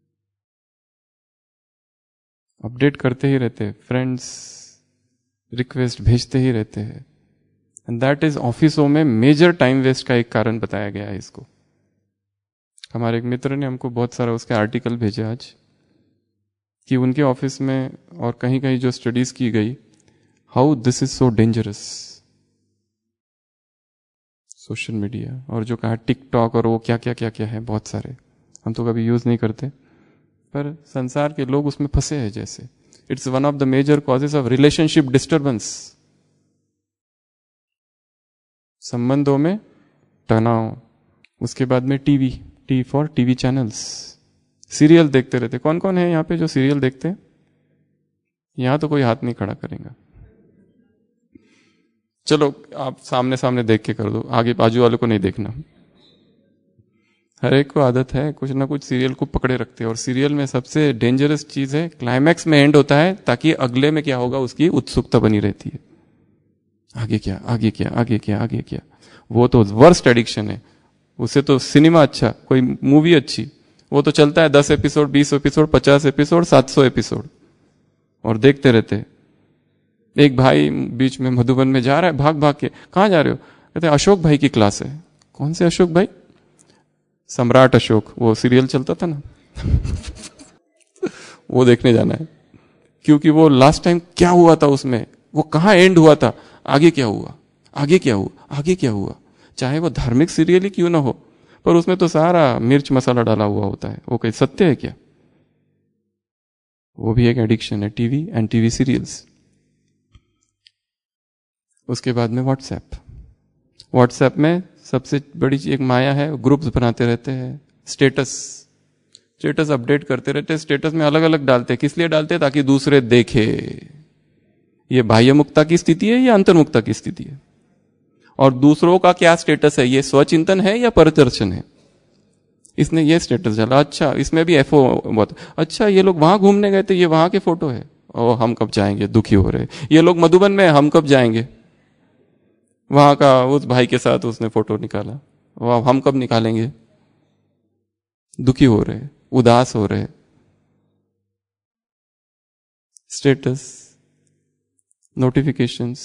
अपडेट करते ही रहते हैं, फ्रेंड्स रिक्वेस्ट भेजते ही रहते हैं। एंड दैट इज ऑफिसों में मेजर टाइम वेस्ट का एक कारण बताया गया है इसको। हमारे एक मित्र ने हमको बहुत सारा उसके आर्टिकल भेजे आज कि उनके ऑफिस में और कहीं कहीं जो स्टडीज की गई, how this is so dangerous, social media. और जो कहा टिकटॉक और वो क्या क्या क्या क्या है, बहुत सारे, हम तो कभी यूज नहीं करते, पर संसार के लोग उसमें फंसे हैं जैसे। It's one of the major causes of relationship disturbance, संबंधों में तनाव। उसके बाद में TV, T for TV channels, serial देखते रहते। कौन कौन है यहाँ पे जो सीरियल देखते हैं? यहां तो कोई हाथ नहीं खड़ा करेगा। चलो आप सामने सामने देख के कर दो, आगे बाजू वाले को नहीं देखना। हर एक को आदत है कुछ ना कुछ सीरियल को पकड़े रखते हैं। और सीरियल में सबसे डेंजरस चीज है क्लाइमैक्स में एंड होता है, ताकि अगले में क्या होगा उसकी उत्सुकता बनी रहती है। आगे क्या, आगे क्या, आगे क्या, आगे क्या। वो तो वर्स्ट एडिक्शन है। उससे तो सिनेमा अच्छा, कोई मूवी अच्छी, वो तो चलता है दस एपिसोड, बीस एपिसोड, पचास एपिसोड, सात सौ एपिसोड, और देखते रहते। एक भाई बीच में मधुबन में जा रहा है भाग भाग के, कहां जा रहे हो? कहते अशोक भाई की क्लास है। कौन से अशोक भाई? सम्राट अशोक, वो सीरियल चलता था ना वो देखने जाना है, क्योंकि वो लास्ट टाइम क्या हुआ था उसमें, वो कहां एंड हुआ था, आगे क्या हुआ, आगे क्या हुआ, आगे क्या हुआ। चाहे वो धार्मिक सीरियल ही क्यों ना हो, पर उसमें तो सारा मिर्च मसाला डाला हुआ होता है। वो कहीं सत्य है क्या? वो भी एक एडिक्शन है, टीवी एंड टीवी सीरियल्स। उसके बाद में व्हाट्सएप। व्हाट्सएप में सबसे बड़ी एक माया है, ग्रुप्स बनाते रहते हैं, स्टेटस स्टेटस अपडेट करते रहते हैं। स्टेटस में अलग अलग डालते हैं, किस लिए डालते हैं? ताकि दूसरे देखे। ये बाह्य मुक्ता की स्थिति है या अंतर्मुक्ता की स्थिति है? और दूसरों का क्या स्टेटस है, ये स्वचिंतन है या परदर्शन है? इसने ये स्टेटस डाला, अच्छा इसमें भी एफओ बहुत, अच्छा ये लोग वहां घूमने गए थे, ये वहां के फोटो है, ओ हम कब जाएंगे, दुखी हो रहे। ये लोग मधुबन में, हम कब जाएंगे? वहां का उस भाई के साथ उसने फोटो निकाला, वह हम कब निकालेंगे? दुखी हो रहे, उदास हो रहे। Status, notifications,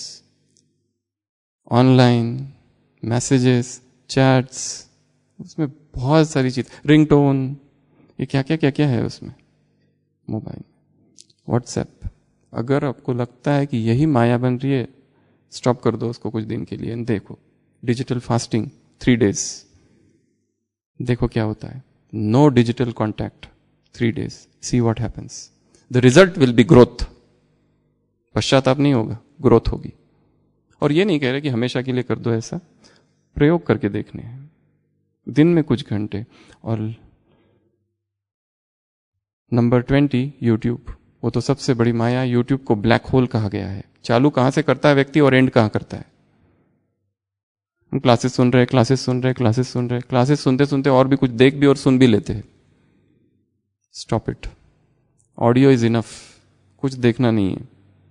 online messages, chats, उसमें बहुत सारी चीज, रिंगटोन, ये क्या क्या क्या क्या है उसमें मोबाइल। व्हाट्सएप, अगर आपको लगता है कि यही माया बन रही है, स्टॉप कर दो उसको कुछ दिन के लिए। देखो डिजिटल फास्टिंग थ्री डेज, देखो क्या होता है। No digital contact three days, see what happens. The result will be growth. पश्चाताप नहीं होगा, ग्रोथ होगी। और ये नहीं कह रहे कि हमेशा के लिए कर दो ऐसा, प्रयोग करके देखने हैं दिन में कुछ घंटे। और नंबर ट्वेंटी, यूट्यूब। वो तो सबसे बड़ी माया। यूट्यूब को ब्लैक होल कहा गया है। चालू कहां से करता है व्यक्ति और एंड कहां करता है? हम क्लासेस सुन रहे क्लासेस सुन रहे क्लासेस सुन रहे क्लासेस सुनते सुनते और भी कुछ देख भी और सुन भी लेते हैं। Stop it. Audio is enough, कुछ देखना नहीं है।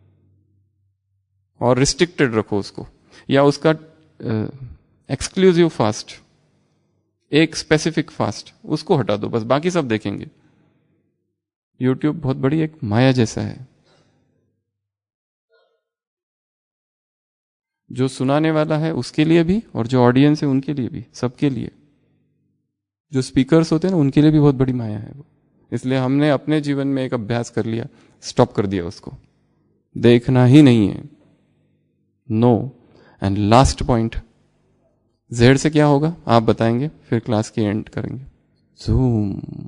और रिस्ट्रिक्टेड रखो उसको, या उसका एक्सक्लूसिव फास्ट, एक स्पेसिफिक फास्ट, उसको हटा दो बस, बाकी सब देखेंगे। यूट्यूब बहुत बड़ी एक माया जैसा है। जो सुनाने वाला है उसके लिए भी और जो ऑडियंस है उनके लिए भी, सबके लिए। जो स्पीकर्स होते हैं ना उनके लिए भी बहुत बड़ी माया है वो। इसलिए हमने अपने जीवन में एक अभ्यास कर लिया, स्टॉप कर दिया उसको, देखना ही नहीं है, no. And last point, Z से क्या होगा आप बताएंगे, फिर क्लास की एंड करेंगे। झूम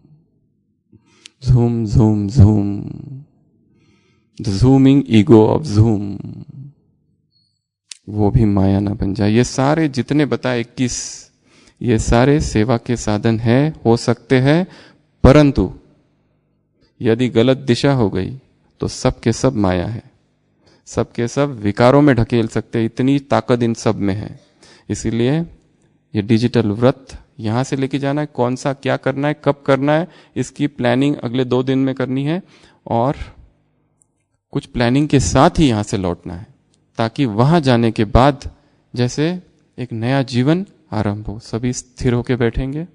झूम झूम झूम, द झूमिंग ईगो ऑफ झूम, वो भी माया ना बन जाए। ये सारे जितने बताए इक्कीस, ये सारे सेवा के साधन है, हो सकते हैं, परंतु यदि गलत दिशा हो गई तो सब के सब माया है, सब के सब विकारों में ढकेल सकते, इतनी ताकत इन सब में है। इसीलिए ये डिजिटल व्रत यहां से लेके जाना है, कौन सा क्या करना है, कब करना है, इसकी प्लानिंग अगले दो दिन में करनी है, और कुछ प्लानिंग के साथ ही यहां से लौटना है, ताकि वहां जाने के बाद जैसे एक नया जीवन आरंभ हो। सभी स्थिर होके बैठेंगे।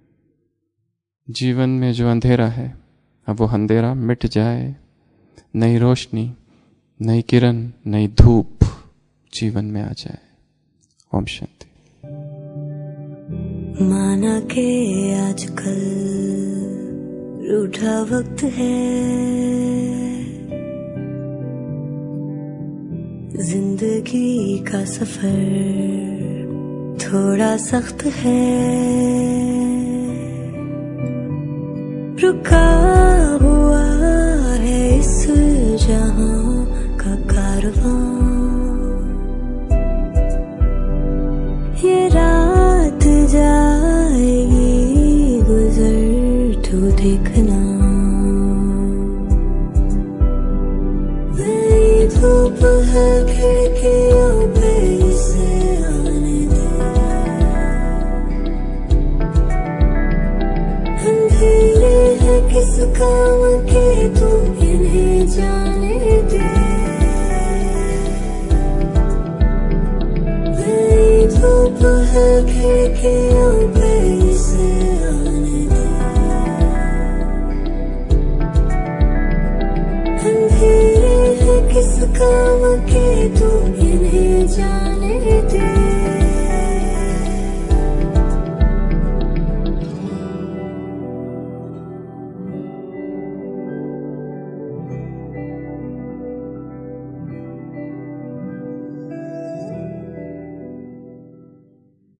जीवन में जो अंधेरा है अब वो अंधेरा मिट जाए, नई रोशनी, नई किरण, नई धूप जीवन में आ जाए। ओम शांति। माना के आजकल रूठा वक्त है, जिंदगी का सफर थोड़ा सख्त है, रुका हुआ है इस जहां का कारवां, ये रात जाएगी गुजर तो देखना, नई धूप है खिड़कियों पे इसे आने दे, अंधेरे है किस काम के तू इन्हें जाने दे, धूप है खिड़कियों पे इसे आने दे, अंधेरे है किस काम के तू इन्हें जाने